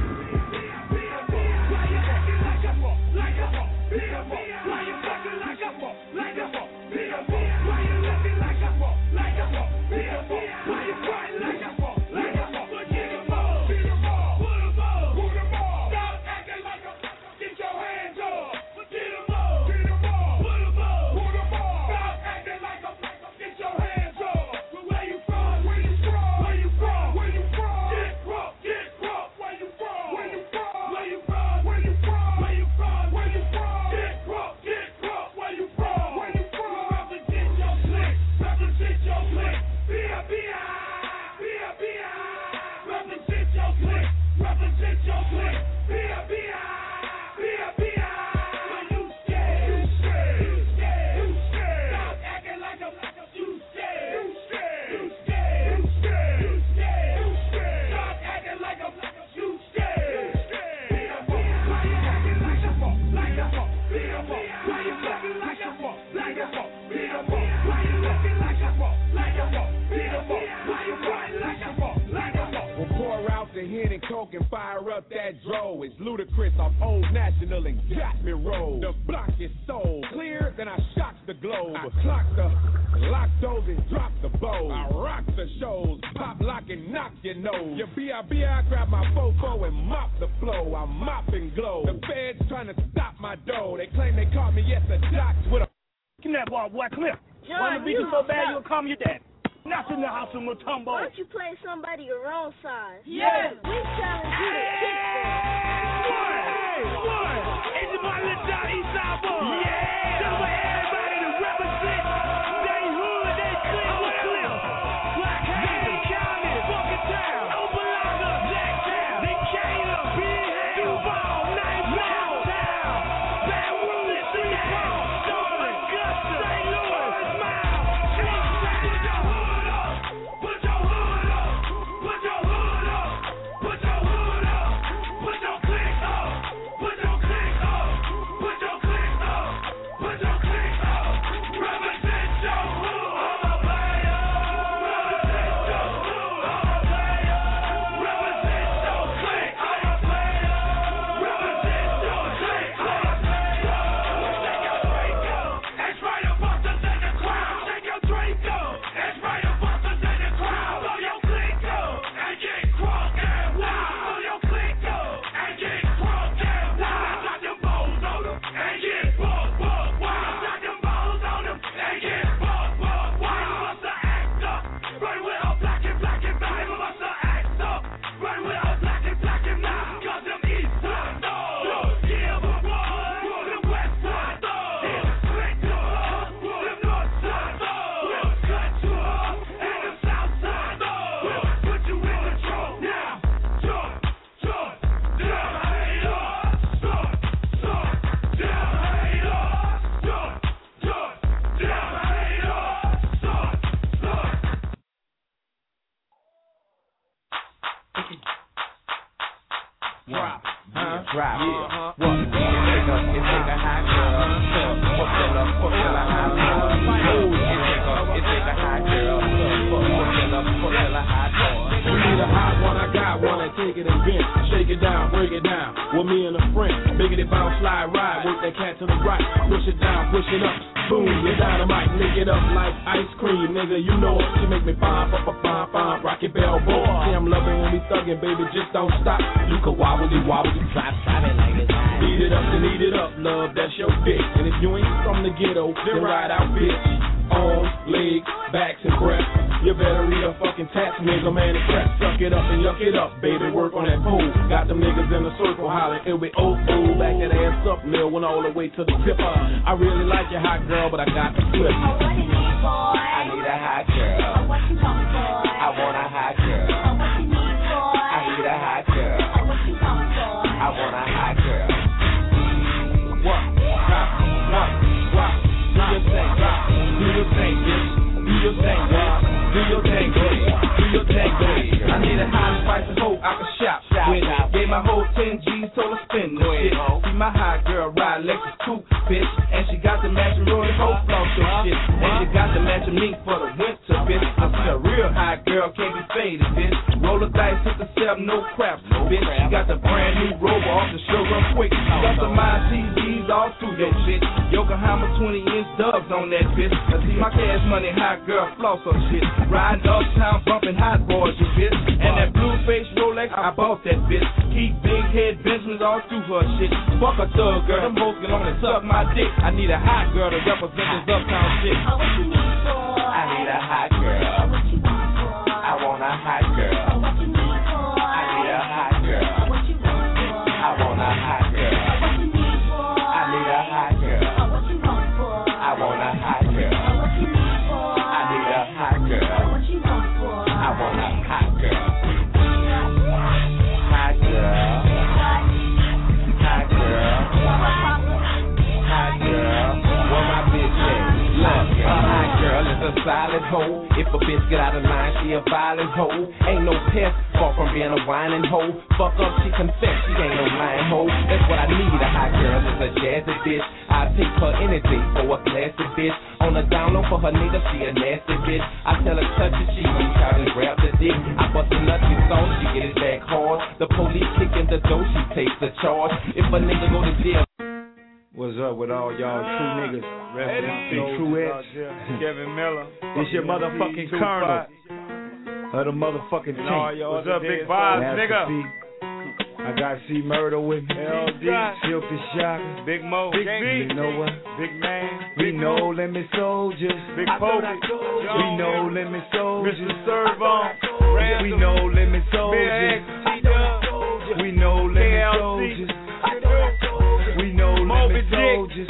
Why you acting like a fuck? Like a fuck? Be a fuck. Why you talking like a fuck? Like a fuck? Be a fuck. Why you looking like a fuck? Like a fuck? Be a fuck. Why you crying like a fuck? Like a fuck? Get a ball. Beat a ball. Put a ball. Put a ball. Stop acting like a fuck. Get your hands up. Get a ball. Get a ball. Put a ball. Put a ball. Stop acting like a fuck. Get your hands up. Where you from? Where you from? Where you from? Where you from? Get rough. Get rough. Where you from? Where you from? Where you from? Where you from? Where you from? Where you from? Get rough. Get rough. Where you from? Where you from? Represent your clique. Represent your clique. B I B I. B I B I. Represent your clique. Represent your clique. B I B I. B I B I. When you scared, you scared, you scared, you scared. Stop acting like a you scared, you scared, you scared, you scared, you scared, you scared. Stop acting like a you scared, you scared. Why you acting like a fuck, like a fuck, be a fuck. Why you acting like a fuck, like a fuck, be a fuck. Why you acting like a fuck, like a fuck, be a fuck. Why you crying like a fuck, like a fuck. We'll pour out the hen and coke and fire up that dro. It's ludicrous, I'm Old National and got me rolled. The block is so clear, then I shock the globe. I clock the lock those and drop the bow. I rock the shows, pop, lock, and knock your nose. Your B I B I, grab my fofo and mop the flow. I mop and glow. The feds trying to stop my dough. They claim they caught me at the docks with a Give me that ball, boy, Cliff. Why the beat you so bad you'll call me your dad? Not in the house of Mutombo. Why don't you play somebody your own size? Yes. We challenge you to kick One, one. It's my little John Eastside boy. Yeah. Just for everybody to represent they hood, they clip with Cliff. Black Haven County, Fucking Town, Opalaka, Jacktown, Decatur, Big Head, Duval, Nice Town, Baton Rouge, Seattle, Charlotte, Augusta, Saint Louis, Smile, Put your hood up, put your hood up, put your hood up, put your click up, put your click up, put drop. Yeah. What? It take a, it take a hot girl. Fuck till a, fuck till a hot girl. Oh, it take a, it take a hot girl. Fuck till a, fuck till a hot girl. We need a hot one, I got one, and take it and bend. Shake it down, break it down. With me and a friend. Biggity bounce, slide, ride. Work that cat to the right. Push it down, push it up. Boom, you dynamite. Lick it up like ice cream, nigga. You know it. She make me fine, fine, fine, fine. Rocky Bell boy. See, I'm loving when we thuggin', baby. Just don't stop. You can wobble it, wobble it. Drop, drop it like it's hot. Eat it up and eat it up, love. That's your dick. And if you ain't from the ghetto, then ride out, bitch. Arms, legs, backs, and breath. You better read a fucking tax, nigga, man, and crap. Suck it up and yuck it up, baby, work on that pole. Got them niggas in a circle hollering, it'll be oh, oh. Back that ass up, mill, went all the way to the zipper. I really like your hot girl, but I got to flip. I need a hot girl. I want a hot girl. I need a hot girl. I want a hot girl. What? Drop, drop, drop. Do your thing, drop. Do your thing, bitch. Do your thing, drop. Do your thing, go ahead. Do your thing, go ahead. I need a hot spice and hope I can shop. With it. Gave my whole ten G's, told her spin this shit. See my hot girl ride Lexus coupe, bitch. And she got the matching rolling hope floss your shit. And she got the matching mink for the winter, bitch. I see a real hot girl, can't be faded, bitch. Roll the dice, hit the seven, no crap, bitch. She got the brand new rover off the show run quick. Got the mind T Vs all through your shit. Yokohama twenty inch dubs on that bitch. I see my cash money hot girl floss her shit. Riding uptown, bumping hot boys, you bitch. And that blue face Rolex, I bought that bitch. Keep big head Benjamins all through her shit. Fuck a thug girl, them hoes can only suck my dick. I need a hot girl to represent this uptown shit. I need a hot girl. I want a hot girl. I need a hot girl. I want a hot girl. I need a hot girl. I want a hot girl. I need a hot girl. I want a hot girl. Hot girl. Hot girl. Hot girl. Where my bitch at? Look, a hot girl is a solid hoe. If a bitch get out of line, she a violent hoe. Ain't no pest, far from being a whining hoe. Fuck up, she confess, she ain't no lying hoe. That's what I need, a hot girl is a jazzy bitch. I take her any day for a classy bitch. On the down low for her nigga, she a nasty bitch. I tell her touch it, she reach out and grab the dick. I bust a nut in song, she get it back hard. The police kick in the door, she takes the charge. If a nigga go to jail. What's up with all y'all true niggas? Resident True X. Kevin Miller. This your motherfucking Colonel. Of the motherfucking team. What's up, Big Bob, nigga? I got C Murder with me. L D. Silk the Shocker. Big Mo. Big B. You know what? Big Man. We know limit soldiers. Big Pope. We know limit soldiers. Mister Servon. We know limit soldiers. We know limit soldiers. We know limit soldiers.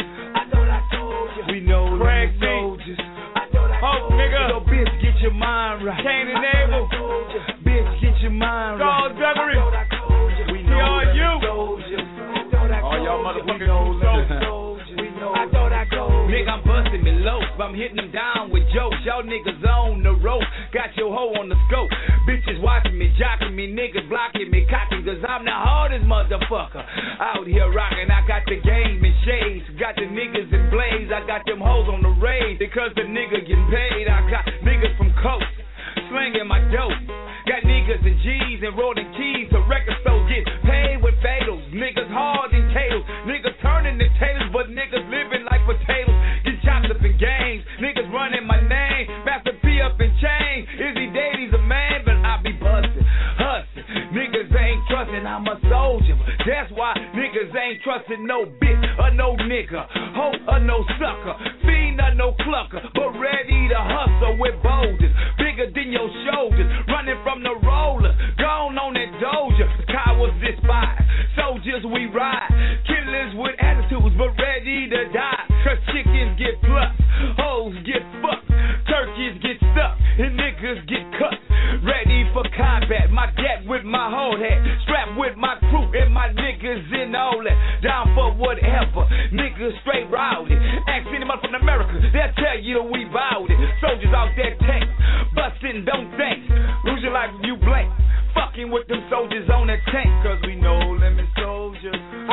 We know limit soldiers. Hope, nigga. So bitch, get your mind right. Cain and Abel. Bitch, get your mind right. Charles Beverly. We know all you. Soldiers. All y'all motherfucking soldiers. Nigga, I'm busting me low. I'm hitting them down with jokes. Y'all niggas on the rope. Got your hoe on the scope. Bitches watching me, jocking me, niggas blocking me, cocking, cause I'm the hardest motherfucker out here rocking. I got the game in shades. Got the niggas in blaze. I got them hoes on the raid. Because the nigga getting paid. I got niggas from coast slinging my dope. Got niggas and G's and rolling keys to record stores get paid with fatals. Niggas hard in tails. Niggas turning the taters, but niggas living like potatoes. Get chopped up in gangs. Niggas running my name. Master P up in chain. Izzy Dady's a man, but I be busting, hustling. Niggas ain't trusting, I'm a soldier. That's why niggas ain't trusting no bitch or no nigga. Hoe or no sucker. Fiend or no clucker. But ready to hustle with boulders. Bigger than your shoulders. Running from the roller. Gone on that doja. Cowards despise. Soldiers we ride. Killers with attitudes but ready to die. Cause chickens get plucked. Hoes get fucked. Turkeys get stuck. And niggas get cut. Ready for combat. My gap with my whole head. Strapped with my crew and my niggas in all that. Down for whatever. Niggas straight rowdy. Ask anyone from America. They'll tell you that we bowed it. Soldiers out there tank. Bustin' don't think. Lose your life if you blank. Fucking with them soldiers on that tank. Cause we know limit soldiers.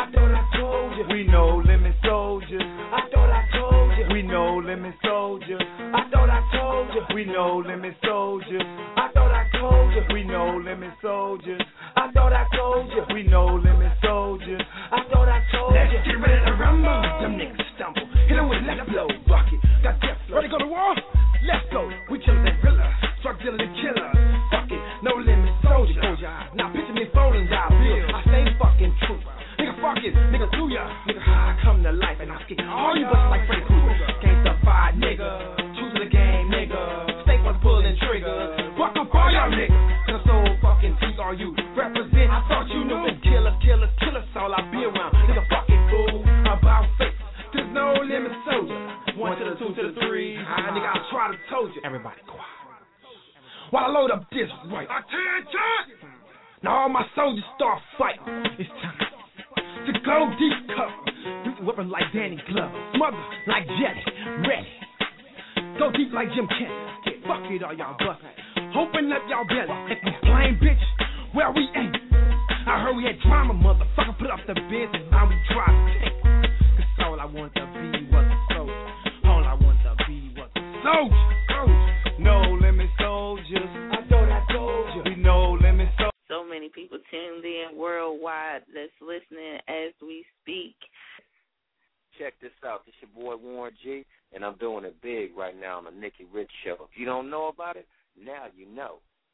you. We no limit soldiers. I thought I told you. We no limit soldiers. I thought I told you. We no limit soldiers. I thought I told you. We no limit soldiers. I thought I told you. Let's get ready to rumble. Them niggas stumble. Hit 'em with left blow. Fuck it. Got death flow. Ready to go to war? Let's go. We kill that thriller. Drug dealer and killer. Fuck it. No limit soldier. Now picture me folding down bill. I stay fucking true. Nigga fuck it. Nigga do ya. Nigga how I come to life and I skip all you bust like Freddy Krueger. Can't survive nigga. True to the game nigga. Stay was pulling triggers. Fuck up all y'all niggas. Cause so fucking T R U. Represent. I thought you knew. Killer, killer, killer. All I be around. Nigga fucking fool. About face. There's no limit soldier. One to the two to the three. Ah, nigga, I try to told you. Everybody quiet. While I load up this right. Attention! Now all my soldiers start fighting. It's time to go deep cover. Whipping like Danny Glover. Mother like Jetty. Ready. Go deep like Jim Kennedy. Fuck it all y'all bust. Open up y'all belly. If you plain bitch, where we ain't. I heard we had drama, motherfucker. Put up the biz and now we try to take. Cause all I want to be was a soldier. All I want to be was a soldier. Soldier. No limit soldiers. I thought I told you. We no limit soldiers. So many people tuned in worldwide that's listening as we speak. Check this out. This your boy Warren G, and I'm doing it big right now on the Nikki Rich Show. If you don't know about it, now you know.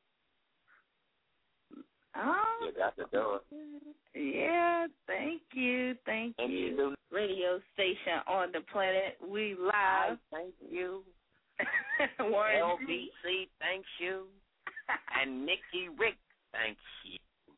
Oh, You got to do it. yeah, thank you, thank Thank you. you. Radio station on the planet, we live. Thank you. Warren L G. B C, thank you. And Nikki Rick, thank you.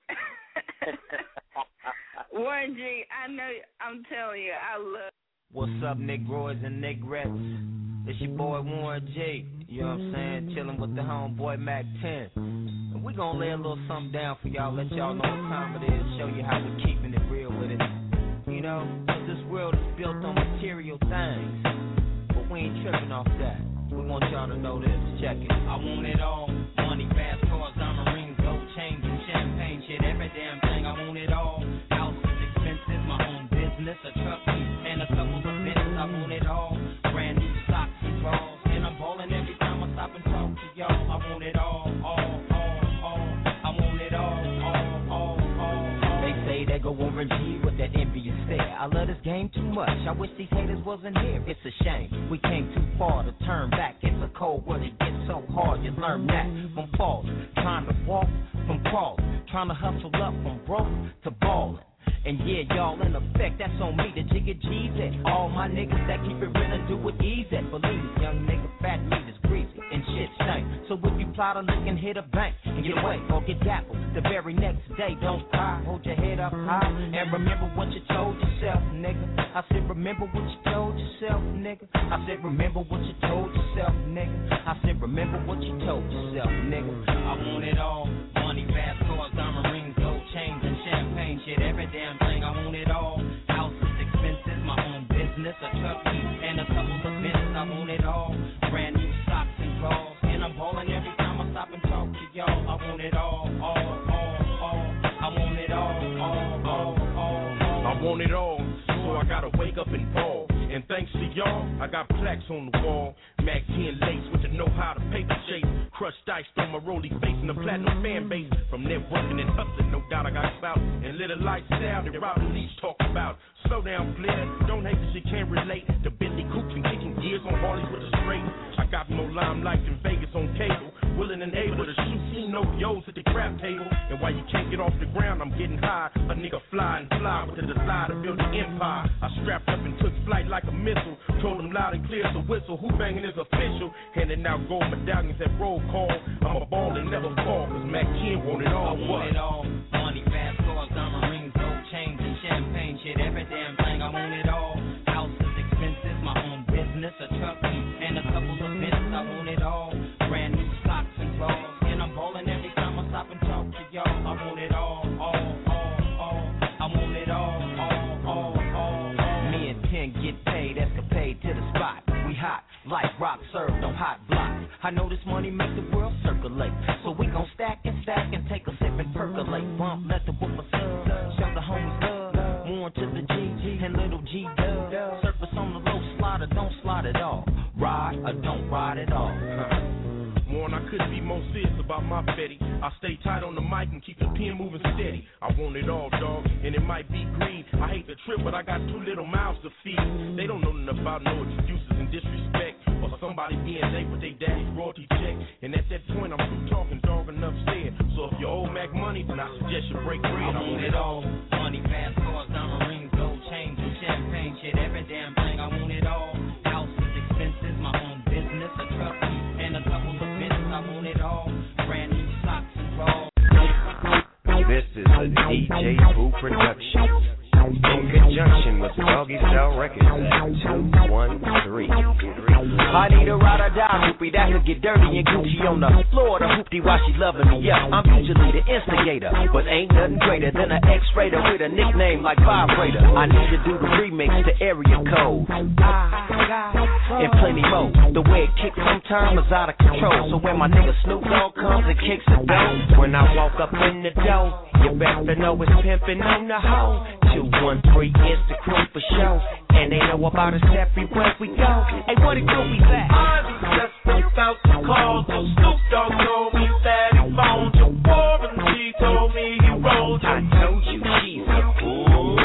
Warren G, I know, I'm telling you, I love. What's up, Negroids and Negrettes? It's your boy Warren G. You know what I'm saying? Chilling with the homeboy Mac ten. And we gonna lay a little something down for y'all, let y'all know what time it is, show you how we keeping it real with it. You know, 'cause this world is built on material things, but we ain't tripping off that. We want y'all to know this. Check it. I want it all. Money, fast cars, diamond rings, gold chains, and champagne shit. Every damn thing. I want it all. House is expensive. My own business, a truck, and a couple of minutes. I want it all. Brand new socks and drawers, and I'm ballin' every time I stop and talk to y'all. I want it all, all, all, all. I want it all, all, all, all. They say they go Warren G with that envious stare. I love this game too much. I wish these haters wasn't here. It's a shame. We came too far to turn back. It's a cold world. It gets so hard. You learn that from falls. Trying to walk from crawling. Trying to hustle up from broke to ballin'. And yeah, y'all in effect, that's on me, the Jigga G's at. All my niggas that keep it real and do it easy. Believe me, young nigga, fat meat is greasy and shit stank. So if you plot a lick and hit a bank and get away or get dappled, the very next day, don't cry, hold your head up high and remember what you told yourself, nigga. I said remember what you told yourself, nigga. I said remember what you told yourself, nigga. I said remember what you told yourself, nigga. I want it all, money, fast cars, diamond rings, gold chains, and champagne shit, every damn thing. I want it all. House is expensive, my own business, a truck, and a couple of minutes. I want it all. Brand new socks and drawers, and I'm ballin' every time I stop and talk to y'all. I want it all, all, all, all. I want it all, all, all, all, all. I want it all, so I gotta wake up and ball. And thanks to y'all, I got plaques on the wall. Mac ten lace with the know-how to paper chase. Crushed dice from my rolly face and the platinum fan base. From networking and hustling, no doubt I got clout. And little lifestyle that Robin Leach talk about. Slow down, Blair, don't hate that she can't relate. To Bentley Coops and kicking gears on Harleys with a straight. I got more limelight than Vegas on cable. Willing and able to shoot C-no-yos at the crap table. And while you can't get off the ground, I'm getting high. A nigga fly and fly with the desire to build an empire. I strapped up and took flight like a missile. Told them loud and clear as a whistle. Who banging is official. Handing out gold medallions at roll call. I'm a ball and never fall. Cause Mac ten want it all. I want it all. Money, fast cars, diamond rings, gold chains, and champagne shit. Every damn thing. I want it all. House is expensive. My own business, a truck, and a couple of minutes. I want it all. Brand new socks and drawers. And I'm ballin' every time I stop and talk to y'all. I want it all, all, all, all. I want it all, all, all, all, all. Me and ten get paid, escapade to the spot. We hot, like rock served on hot blocks. I know this money make the world circulate. So we gon' stack and stack and take a sip and percolate. Bump, let the whoopers sub. Show the homies love. Warren to the G, and little G dub. Surface on the low slider, don't slide it off. Ride or don't ride at all. Warren, I couldn't be more serious about my Betty. I stay tight on the mic and keep the pen moving steady. I want it all, dog, and it might be greed. I hate the trip, but I got two little mouths to feed. They don't know nothing about no excuses and disrespect, or somebody being late with their daddy's royalty check. And at that point, I'm through talking, dog, enough said. So if you owe Mac money, then I suggest you break bread. I want it all. Money, fast cars, diamond rings, gold chains, and champagne shit, every damn thing. I want it all. Houses, expenses, my own business, a truck, and a couple of business. I want it all. Brand new socks and rolls. This is a D J Pooh production. In conjunction with Doggy Style Records at two one three. I need a ride or die hoopy that could get dirty and Gucci on the floor. The hoopty while she loving me up. I'm usually the instigator, but ain't nothing greater than an X-rater with a nickname like Vibrator. I need to do the remix to Area Code. And plenty more. The way it kicks sometimes is out of control. So when my nigga Snoop Dogg comes and kicks it down, when I walk up in the door, you best to know it's pimping on the hoe. two one three is the crew for show, and they know about us everywhere we go. Hey, what it do we say? I was just about to call, so Snoop Dogg told me that he phoned your Warren. She told me he rolled. I told you she's a fool.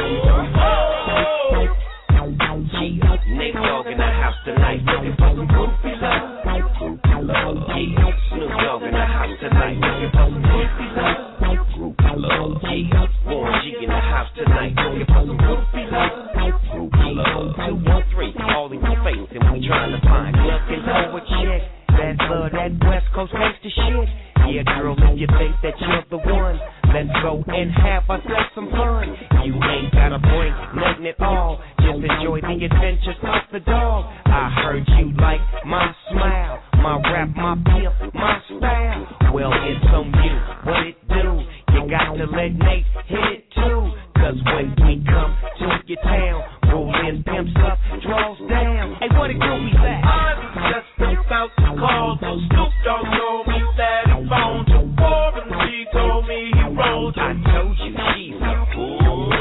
Oh, yeah, Nate Dogg in the house tonight, looking for some groupie love. Groupie love. Yeah, Snoop Dogg in the house tonight, looking for some groupie love. Groupie love. Yeah, Warren G in the house tonight, looking for some groupie love. Groupie love. two one three, all in your face, and we trying to find looking for a chick that love that West Coast gangsta shit. Yeah, girl, if you think that you're the one, let's go and have ourselves some fun. You ain't gotta bring nothing at all, just enjoy the adventures of the dog. I heard you like my smile, my rap, my pimp, my style. Well, it's on you, what it do? You got to let Nate hit it too. Cause when we come to your town, rollin' pimps up, draws down. Hey, what it do we say? I was just about to call, so Snoop Dogg told me that he phoned your Warren. She told me he rolled. I told you she's a fool.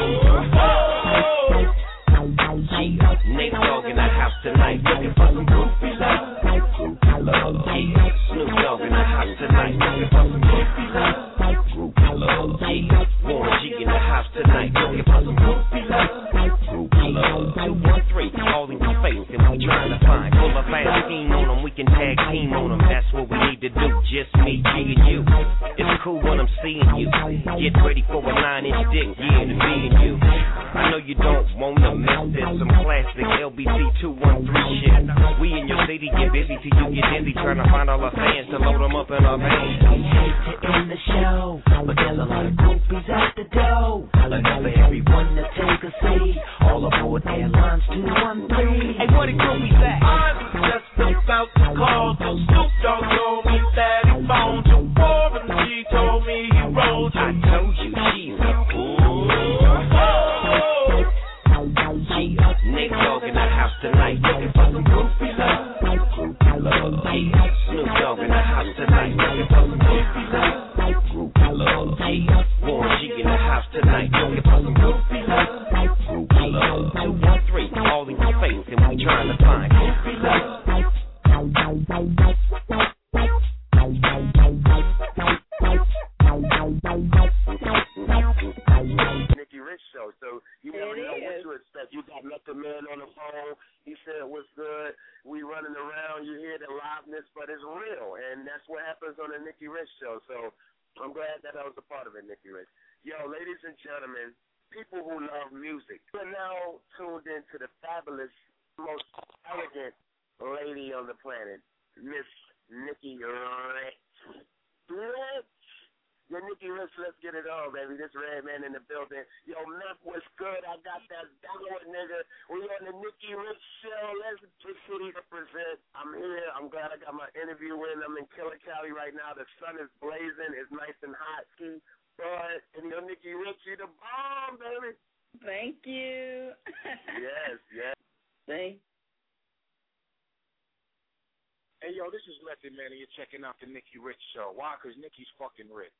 Oh, yeah, Nate Dogg in the house tonight, looking for some groupie love. Groupie love. Yeah, Snoop Dogg in the house tonight, looking for some groupie love. Groupie love. Yeah, Warren G in the house tonight, looking for some groupie love. Groupie love. two one three, all in your face, and we trying to find. Pull a fast team on them, we can tag team on them. That's what we need to do, just me, G, and you. It's cool when I'm seeing you. Get ready for a nine-inch dick, yeah, to me and you. I know you don't wanna miss this, some classic L B C two one three shit. We in your city get busy till you get dizzy, trying to find all our fans to load them up in our vans. We hate to end the show, but there's a lot of groupies at the door. Enough for everyone to take a seat. All aboard Airlines two one three. Hey, what it groupies at? I was just about to call, so Snoop Dogg told me that he phoned your Warren. She told me he rolled. I told you she's a fool. Oh, yeah, Nate Dogg in the house tonight, looking for some groupie love. Groupie love. Yeah, Snoop Dogg in the house tonight, looking for some groupie love. Groupie love. Yeah, Warren G in the house tonight, looking for some groupie love. Groupie love. two one three, all in your face, and we trying to find groupie love. Nicky Rich Show, so you never know what to expect. You got Method Man on the phone. He said what's good. We running around. You hear the liveness, but it's real, and that's what happens on the Nicky Rich Show. So I'm glad that I was a part of it, Nicky Rich. Yo, ladies and gentlemen, people who love music, we're now tuned into the fabulous, most elegant lady on the planet, Miss Nicky Rich. Rich. Yo, Nicky Rich, let's get it on, baby. This Red Man in the building. Yo, Meth, what's good? I got that dollar, nigga. We on the Nicky Rich Show. Let's get city to present. I'm here. I'm glad I got my interview in. I'm in Killer Cali right now. The sun is blazing. It's nice and hot. Ski. But, and yo, Nicky Rich, you the bomb, baby. Thank you. Yes, yes. Thank Hey, yo, this is Method Man, and you're checking out the Nicky Rich Show. Why? Because Nicky's fucking rich.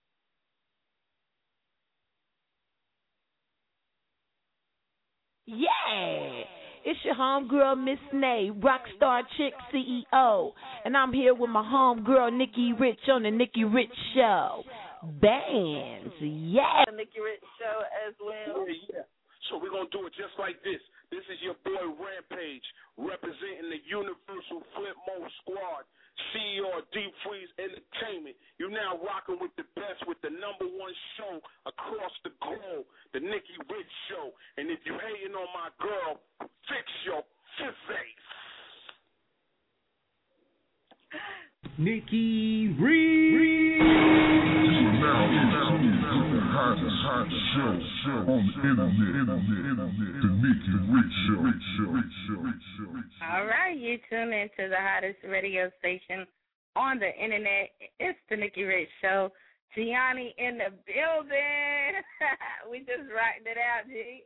Yeah, It's your homegirl, Miss Nay, Rockstar Chick C E O. And I'm here with my homegirl, Nikki Rich, on the Nikki Rich Show. Bands, yeah. The Nikki Rich Show as well. Yeah, yeah. So we're going to do it just like this. This is your boy Rampage, representing the Universal Flip Mode Squad, C E O of Deep Freeze Entertainment. You're now rocking with the best, with the number one show across the globe, the Nikki Rich Show. And if you're hating on my girl, fix your face. Nikki Rich. Now, now, now, the hottest, hottest show, show on the internet, internet, internet, the Nikki Rich Show, show, show, show. All right, you tune into the hottest radio station on the internet. It's the Nikki Rich Show. Gianni in the building. We just rocked it out, G.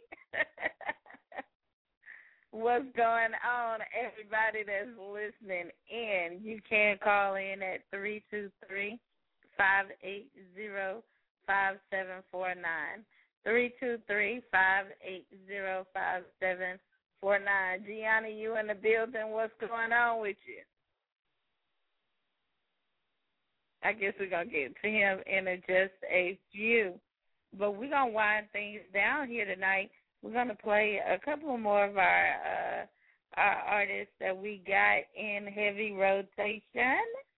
What's going on, everybody that's listening in? You can call in at three two three, five eight zero, five seven four nine. three two three, five eight zero, five seven four nine. Gianni, you in the building. What's going on with you? I guess we're going to get to him in a, just a few. But we're going to wind things down here tonight. We're going to play a couple more of our, uh, our artists that we got in heavy rotation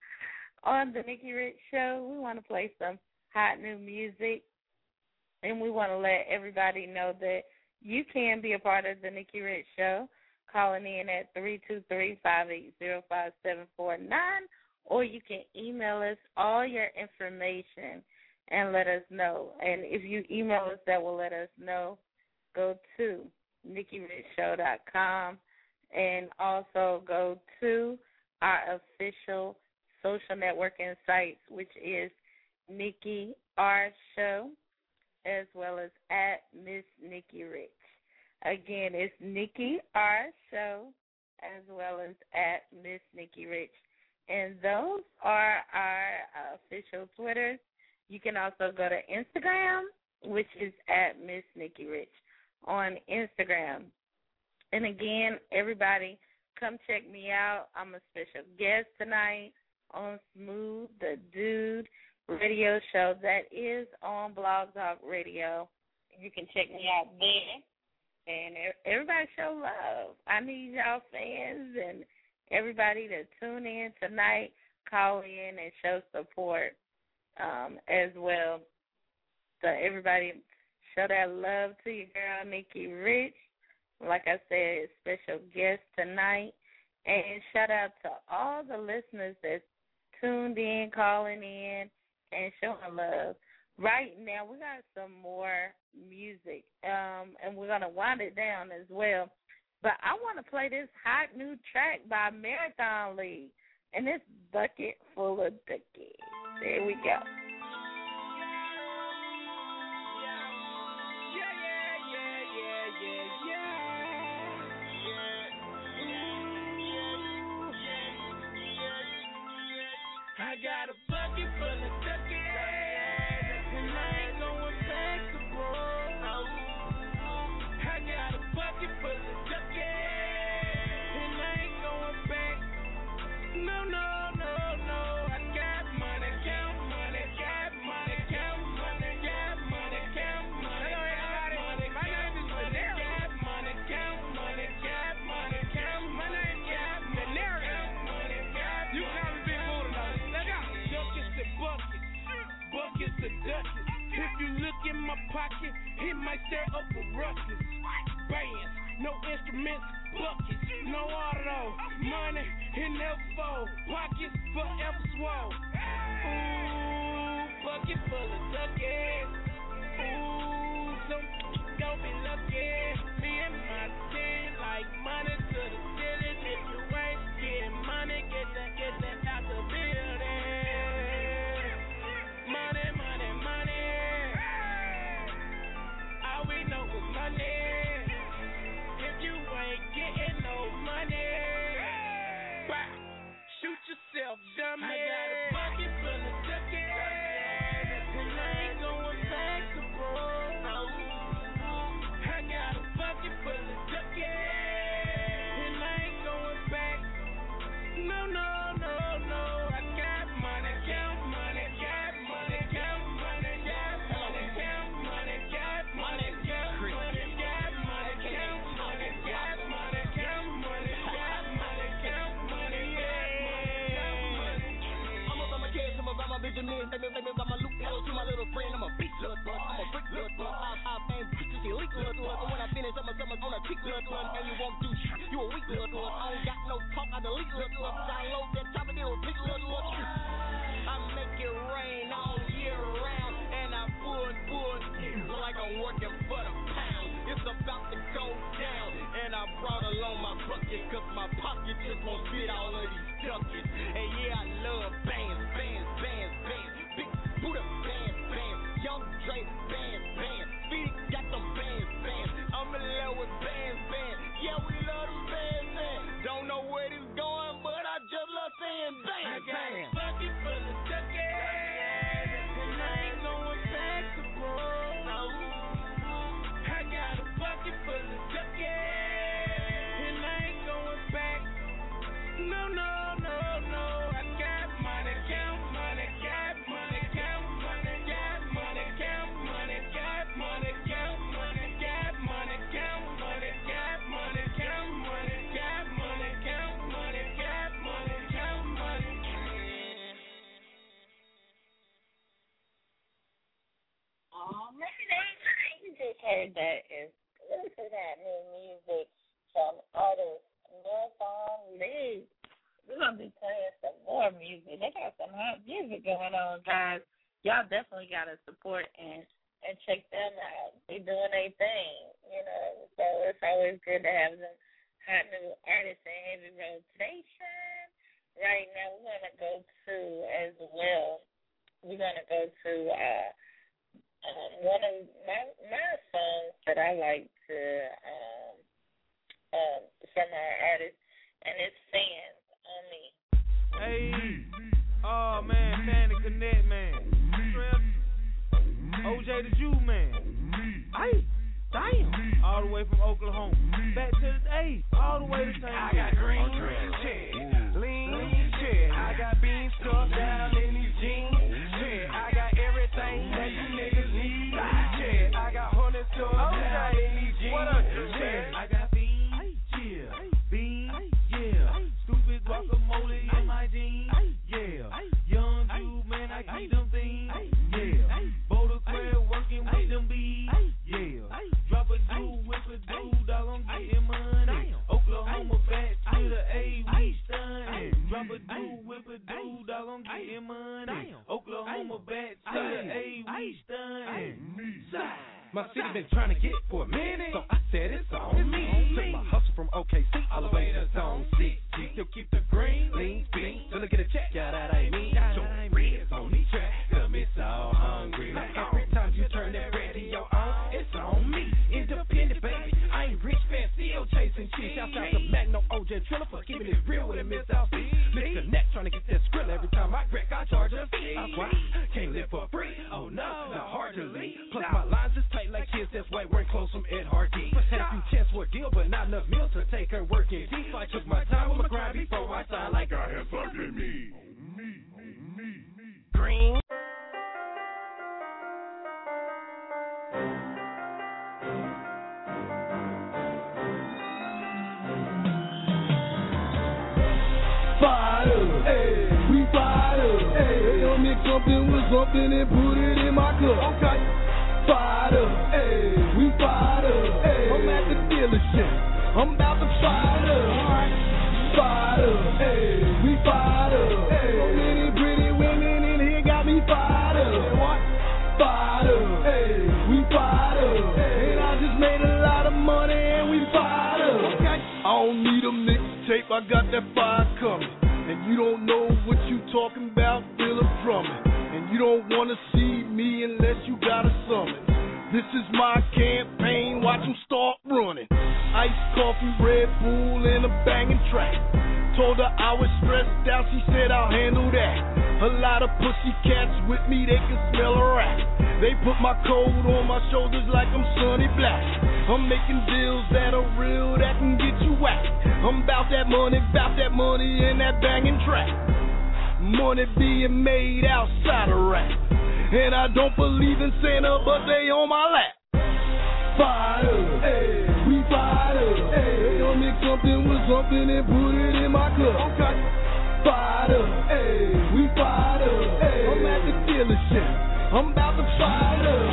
on the Nikki Rich Show. We want to play some hot new music, and we want to let everybody know that you can be a part of the Nikki Rich Show, calling in at three two three, five eight zero, five seven four nine, or you can email us all your information and let us know. And if you email us, that will let us know. Go to nikki rich show dot com and also go to our official social networking sites, which is Nikki R Show, as well as at Miss Nikki Rich. Again, it's Nikki R Show, as well as at Miss Nikki Rich. And those are our uh, official Twitters. You can also go to Instagram, which is at Miss Nikki Rich on Instagram. And again, everybody, come check me out. I'm a special guest tonight on Smooth the Dude radio show that is on Blog Talk Radio. You can check me out there. And everybody show love. I need y'all fans and everybody to tune in tonight, call in, and show support um, as well. So everybody show that love to your girl, Nikki Rich. Like I said, special guest tonight. And shout out to all the listeners that's tuned in, calling in, and showing love. Right now, we got some more music, um, and we're going to wind it down as well. But I want to play this hot new track by Marathon League, and it's Bucket Full of Ducky. There we go. I got a bucket full of duckies, and I ain't going back to broke. I got a bucket full of duckies, and I ain't going back. No, no, no, no. I got money, count money, got money, count money, got money, count money. Hello, everybody. My name is Vanera. Got money, count money, got money, count money, got money, count money, got money. You call me Big Buddha, though. Duckets to buckets, buckets to duckets. If you look in my pocket, it might stir up a ruckus. Bands, no instruments, buckets, no auto, money, it never fold. Pockets forever swole. Ooh, bucket full of duckets. Ooh, some don't be lucky. Me and my team like money to the ceiling. If you ain't getting money, get that, get that out the building. Money, money, money. All we know is money. If you ain't getting no money, bah, shoot yourself, dummy. I got a bucket full of duckies, and I ain't going back to broke. I got a bucket full of duckies. they make me, make me got my loop hello to my little friend. I'm a beat little one, I'm a brick little one. I, I bang bitches, you leak little one. And when I finish, I'm a summer on a tick little one. And you won't do shit, you a weak little one. I ain't got no talk, I delete little one. Download that top and then repeat little one. I make it rain all year round, and I pull, pull, like I'm working for the pound. It's about to go down, and I brought along my bucket, cause my pocket just won't fit all of these ducats. And yeah, I love bands, bands, bands, bands. Big Buddha bands, bands. Young Dre bands, bands. Feet got them bands, bands. I'm in love with bands, bands. Yeah, we love them bands, bands. Don't know where this going, but I just love saying bands, I got bands. A bucket full of ducats, and I ain't going back to broke. No. I got a bucket full of ducats, and I ain't going back. No, no, no, no. I got money, count money, got money, count money, got money, count money, got money, count money, got money, count money, got money, count money, got money, count money, got money, count money. Oh man, you just heard that. Is listen to that new music from artists North on Lee. We're gonna be playing some more music. They got some hot music going on, guys. Y'all definitely gotta support and and check them out. They doing their thing, you know. So it's always good to have them hot new artists in heavy rotation. Right now, we're gonna go to as well. We're gonna go to uh, um, one of my my songs that I like to um, um, from our artists, and it's Fans on Me. Hey, oh man, Fan and Connect, man. O J the Jew, man. Hey, damn. All the way from Oklahoma. Back to the A, all the way to Saint I got green check, lean check. I got beans stuffed down in these jeans. Check, I got everything that you niggas need. Check, I got hundreds stuffed down in these jeans. What up, check, I got beans, yeah, beans, yeah. Stupid guacamole in my jeans, yeah. Young dude, man, I keep them things, yeah. Boulder Crab working with them bees, yeah. Drop a dude, whip a dude, dog, I'm getting money. Oklahoma back to the A, we stunning. Drop a dude, whip a dude, dog, I'm getting money. Oklahoma back to the A, we stunning. My city been trying to get for a minute, so I said it's on me. Took my hustle from O K C all the way to Zone six. Still keep the green, lean, bean, till I get a check. Yeah, that ain't me. Your ribs on the track, cause me so hungry. Like every time you turn that radio on, it's on me. Independent, baby. I ain't rich, fancy, or chasing cheese. Shouts out to Magno, O J, Triller for keeping it real with a Miss South Sea. Mister Neck trying to get that skrill every time I wreck, I charge a fee. That's why I can't live for free. Oh no, not hard to leave. Plus my lines is tight like kids, that's why we're close from Ed Hardy. Had a few chance for a deal, but not enough meals to take her working deep. I took my time with my grind before I signed like I had fucking me. Green. Fired up, hey, we fired up, hey. They gon' mix something with something and put it in my cup. Okay. Fired up, hey, we fired up, hey. I'm at the dealership, I'm about to fire up. Fired up, hey, we fired up, hey. So many pretty women in here got me fired up. What? Fired up, hey, we fired up, hey. And I just made a lot of money and we fired up. Okay. I don't need a mixtape, I got that fire coming. And you don't know what you talking about, feel it from it. And you don't wanna see me unless you got a summons. This is my campaign, watch them start running. Iced coffee, Red Bull, and a banging track. Told her I was stressed out, she said I'll handle that. A lot of pussy cats with me, they can smell a rat. They put my coat on my shoulders like I'm Sonny Black. I'm making deals that are real, that can get you whacked. I'm bout that money, bout that money, and that banging track. Money being made outside of rap. And I don't believe in Santa, but they on my lap. Fired up, hey, we fired up, hey. They gon' mix something with something and put it in my cup. Okay. fired up, hey, we fired up, hey. I'm at the dealership, I'm about to fire up,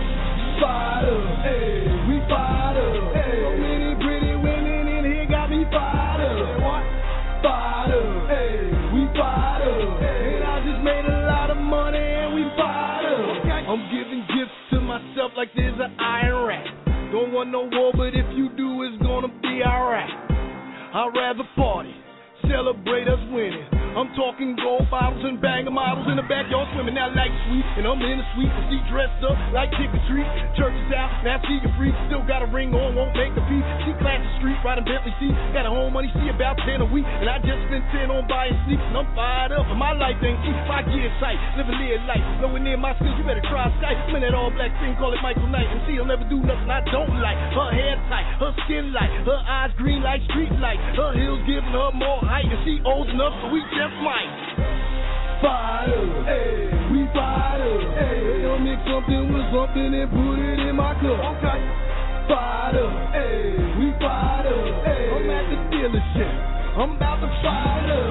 fired up, hey, we fired up, hey. So many pretty women in here got me fired up, what? Fired up, hey, we fired up, hey. And I just made a lot of money and we fired up, okay. I'm giving gifts to myself like there's an iron rat. Don't want no war, but if you do, it's gonna be alright. I'd rather party, celebrate us winning. I'm talking gold bottles and banger models in the backyard swimming. Now like sweet, and I'm in the suite, and she dressed up like trick or treat. Church is out, now she a freak. Still got a ring on, won't make a fee. She class the street, riding Bentley seat. Got her home money, she about ten a week. And I just spent ten on buying sleep, and I'm fired up. And my life ain't cheap, five years sight. Living live life, nowhere near my skills, you better try sight. I'm in that all black thing, call it Michael Knight. And she'll never do nothing I don't like. Her hair tight, her skin light, her eyes green like street light. Her heels giving her more height, and she old enough, so we just might. Fired up, hey, we fired up, hey. Don't mix something with something and put it in my cup. Okay. Fired up, hey, we fired up, hey. I'm at the dealership, I'm about to fire up.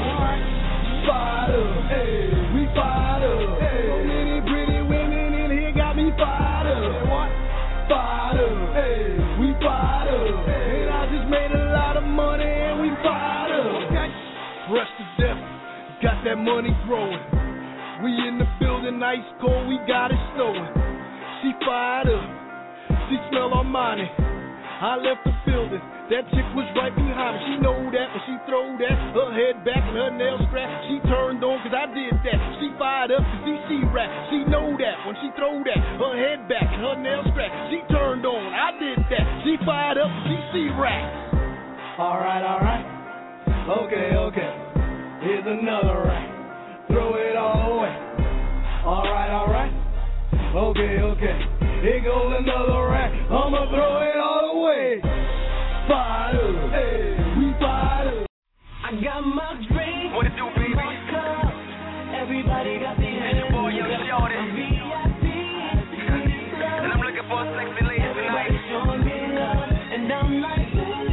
Fired up, hey, we fired up, hey. So many pretty women in here got me fired up. What? Fired up, hey, we fired up, hey. And I just made a lot of money and we fired up. Okay. Fresh to death. Got that money growing. We in the building, ice cold, we got it snowing. She fired up, she smell our money. I left the building, that chick was right behind me. She know that when she throw that, her head back and her nails scratched. She turned on cause I did that. She fired up cause she rap. She know that when she throw that, her head back and her nails scratched. She turned on, I did that. She fired up cause she rap. Alright, alright, okay, okay. Here's another rack, throw it all away. Alright, alright, okay, okay. Here goes another rack, I'ma throw it all away. Fired up, hey, we fired up. I got my drink, what it do, baby? My cup, everybody got the hands. It's your boy, Young Shorty. I'm V I P, and I'm looking for a sexy lady tonight. Showing me love, and I'm like,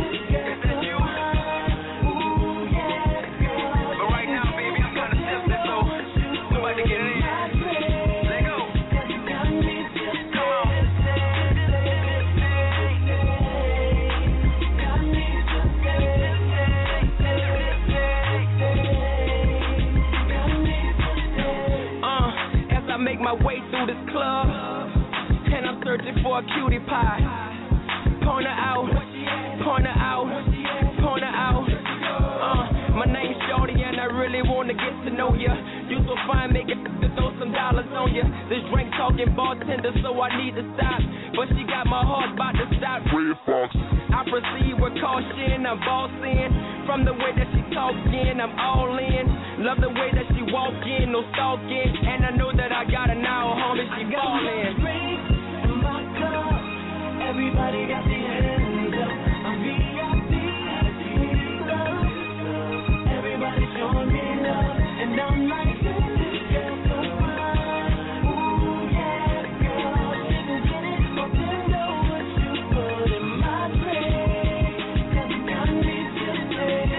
my way through this club, and I'm searching for a cutie pie. Point her out, point her out, point her out. Uh, my name's Shorty, and I really wanna get to know ya. You so fine, make it to throw some dollars on ya. This drink talking bartender, so I need to stop. But she got my heart about to stop. Red Fox. I proceed with caution, I'm bossing. From the way that she talking, I'm all in. Love the way that she walking, no stalking. And I know that I got her now, homie, she ballin'. Drink in my cup, everybody got the hands up. I'm V I P, everybody showing me love, and I'm like, yeah, so fine. Ooh, yeah, girl, you can get it, but you know what you put in my drink. 'Cause you got me feeling good.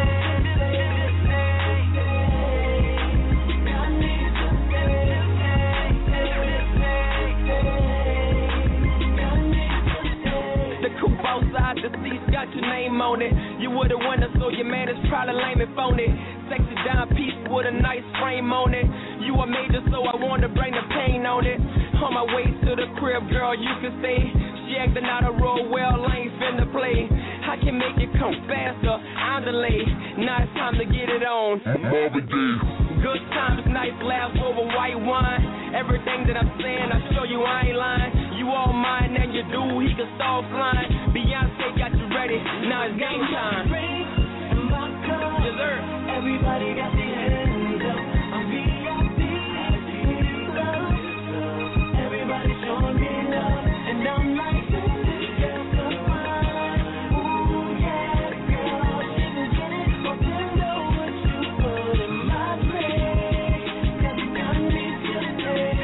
Outside the seats got your name on it. You were the winner, so your man is probably lame and phony. Sexy dime piece with a nice frame on it. You a major, so I wanted to bring the pain on it. On my way to the crib, girl, you can stay. She acting out a role well, I ain't finna play. I can make it come faster, I'm delayed. Now it's time to get it on. Good times, nice laughs over white wine. Everything that I'm saying, I show you I ain't lying. You all mine and you do, he can stall flying. Beyonce got you ready, now it's game time. Dessert. Everybody got the hands up. I'm V I P. Everybody showing me love, and I'm like, yeah, so fine. Ooh, yeah, girl, she can get it, but you know what you put in my drink. 'Cause you got me feeling good.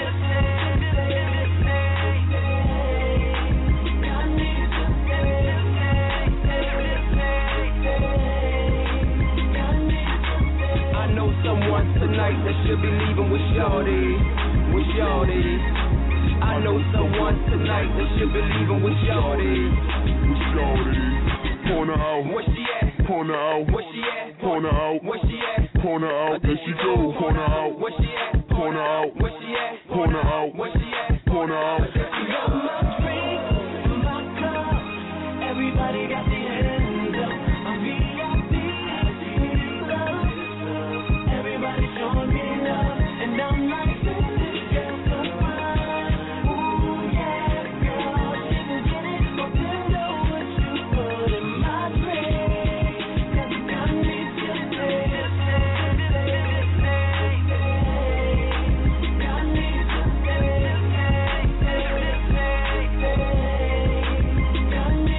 Got me feeling good. I know someone tonight that should be leaving with shorty, with shorty. I know someone tonight that should be leaving with shorty, with shorty. Point her out. Where she at? Point her out. Where she at? Point her out. Where she at? Point her out. There she go. Point her out. Where she at? Point her out. Where she at? Point her out. Where she at? Point her out. Everybody got the hands up. I'm V I P. Everybody showing me love, and I'm like, this girl so fine. Ooh yeah, girl, she can get it. But you know what you put in my plate. 'Cause you got me to say, say, say, say, say. Got me to say, say, say, say, say. Got me.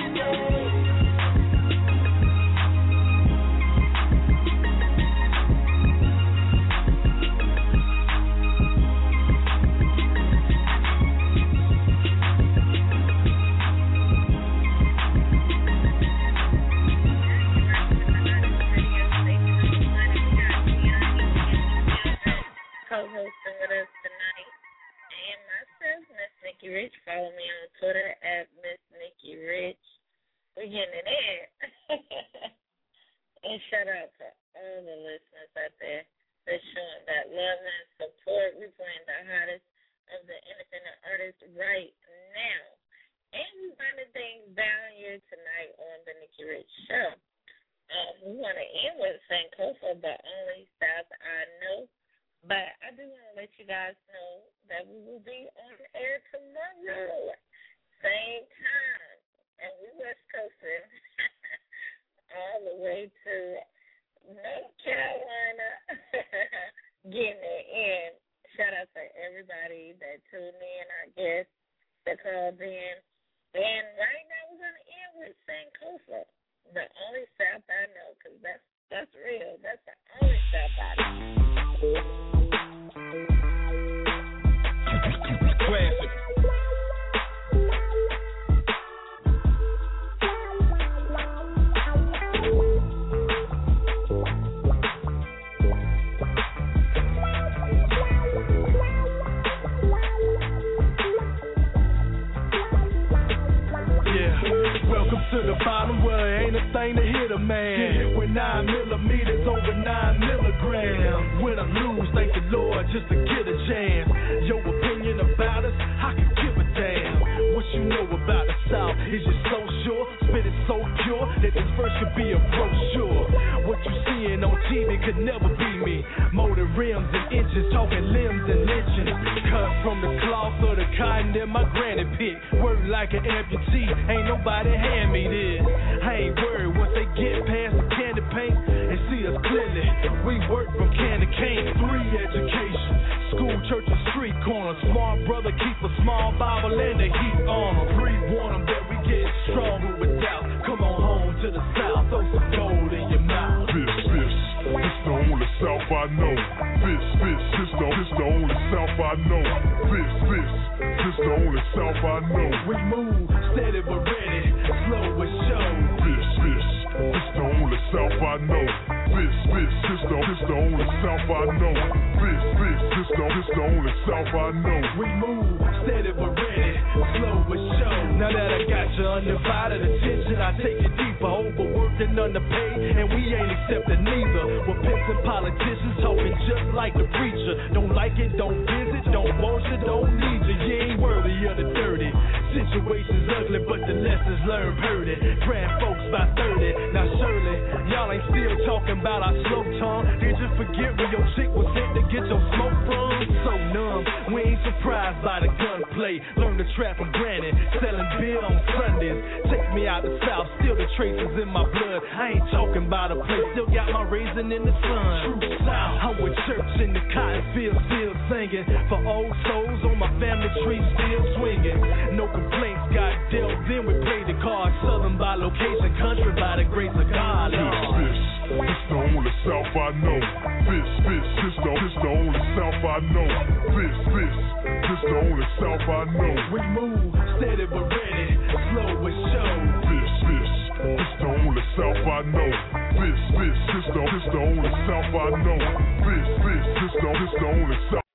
Co-hosting with us tonight, and myself, Miss Nikki Rich. Follow me on Twitter at Miss Nikki Rich. We're getting it in. And shout out to all the listeners out there that's showing that love and support. We're playing the hottest of the independent artists right now. And we're running things down here tonight on the Nikki Rich Show. Um, we want to end with Sankofa, the only South I know. But I do want to let you guys know that we will be on air tomorrow, same time, and we West Coasting all the way to North Carolina, getting it in. Shout out to everybody that tuned in, our guests that called in. And right now we're going to end with Sankofa, the only South I know, because that's, that's real. That's the only South I know. Classic. Welcome to the bottom where ain't a thing to hit a man. Get hit with nine millimeters over nine milligrams. When I lose, thank the Lord just to get a chance. Your opinion about us, I can give a damn. What you know about the South is you so sure, spit it so pure that this verse could be a brochure. What you seeing on T V could never be me. Motor rims and inches, talking limbs and lynchings. Cut from the cloth of the cotton that my granny picked. Work like an amputee, ain't nobody hand me this. I ain't worried once they get past the candy paint and see us clearly. We work from can to cane. Three education, school, church, and street corner. Smart brother keep a small Bible and the heat on them. Three warn them that we get stronger without. Come on home to the South, throw some gold in your mouth. This, this, this the only South I know. This, this, this the, this the only South I know. This, this, this the only South I know. We move steady but ready, slow and show. This, this, this the only South I know. This, this, this the, this the only South I know. This, this, this the, this the only South I know. We move steady but ready, slow and show. Now that I got your undivided attention, I take it deeper. Overworked and underpaid, and we ain't accepting neither. We're pimps and politicians talking just like the preacher. Don't like it, don't visit, don't want you, don't need you. You ain't worthy of the dirty. Situation's ugly, but the lessons learned hurt it. Grand folks by thirty, now surely y'all ain't still talking about our slow tongue. Did you forget where your chick was sent to get your smoke from? So numb, we ain't surprised by the gunplay. Learn to trap from granny, selling beer on Sundays. Take me out the South, still the traces in my blood. I ain't talking about a place, still got my raisin in the sun. True South, I'm with church in the cotton field, still singing. For old souls on my family tree, still swinging. No complaints got dealt, then we played the card. Southern by location, country by the grace of God. This, this, this the only South I know. This, this, this the, this the only South I know. This, this, this the only South I know. We move steady but ready, slow and show. This, this, this the only South I know. This, this, this the, this the only South I know. on and so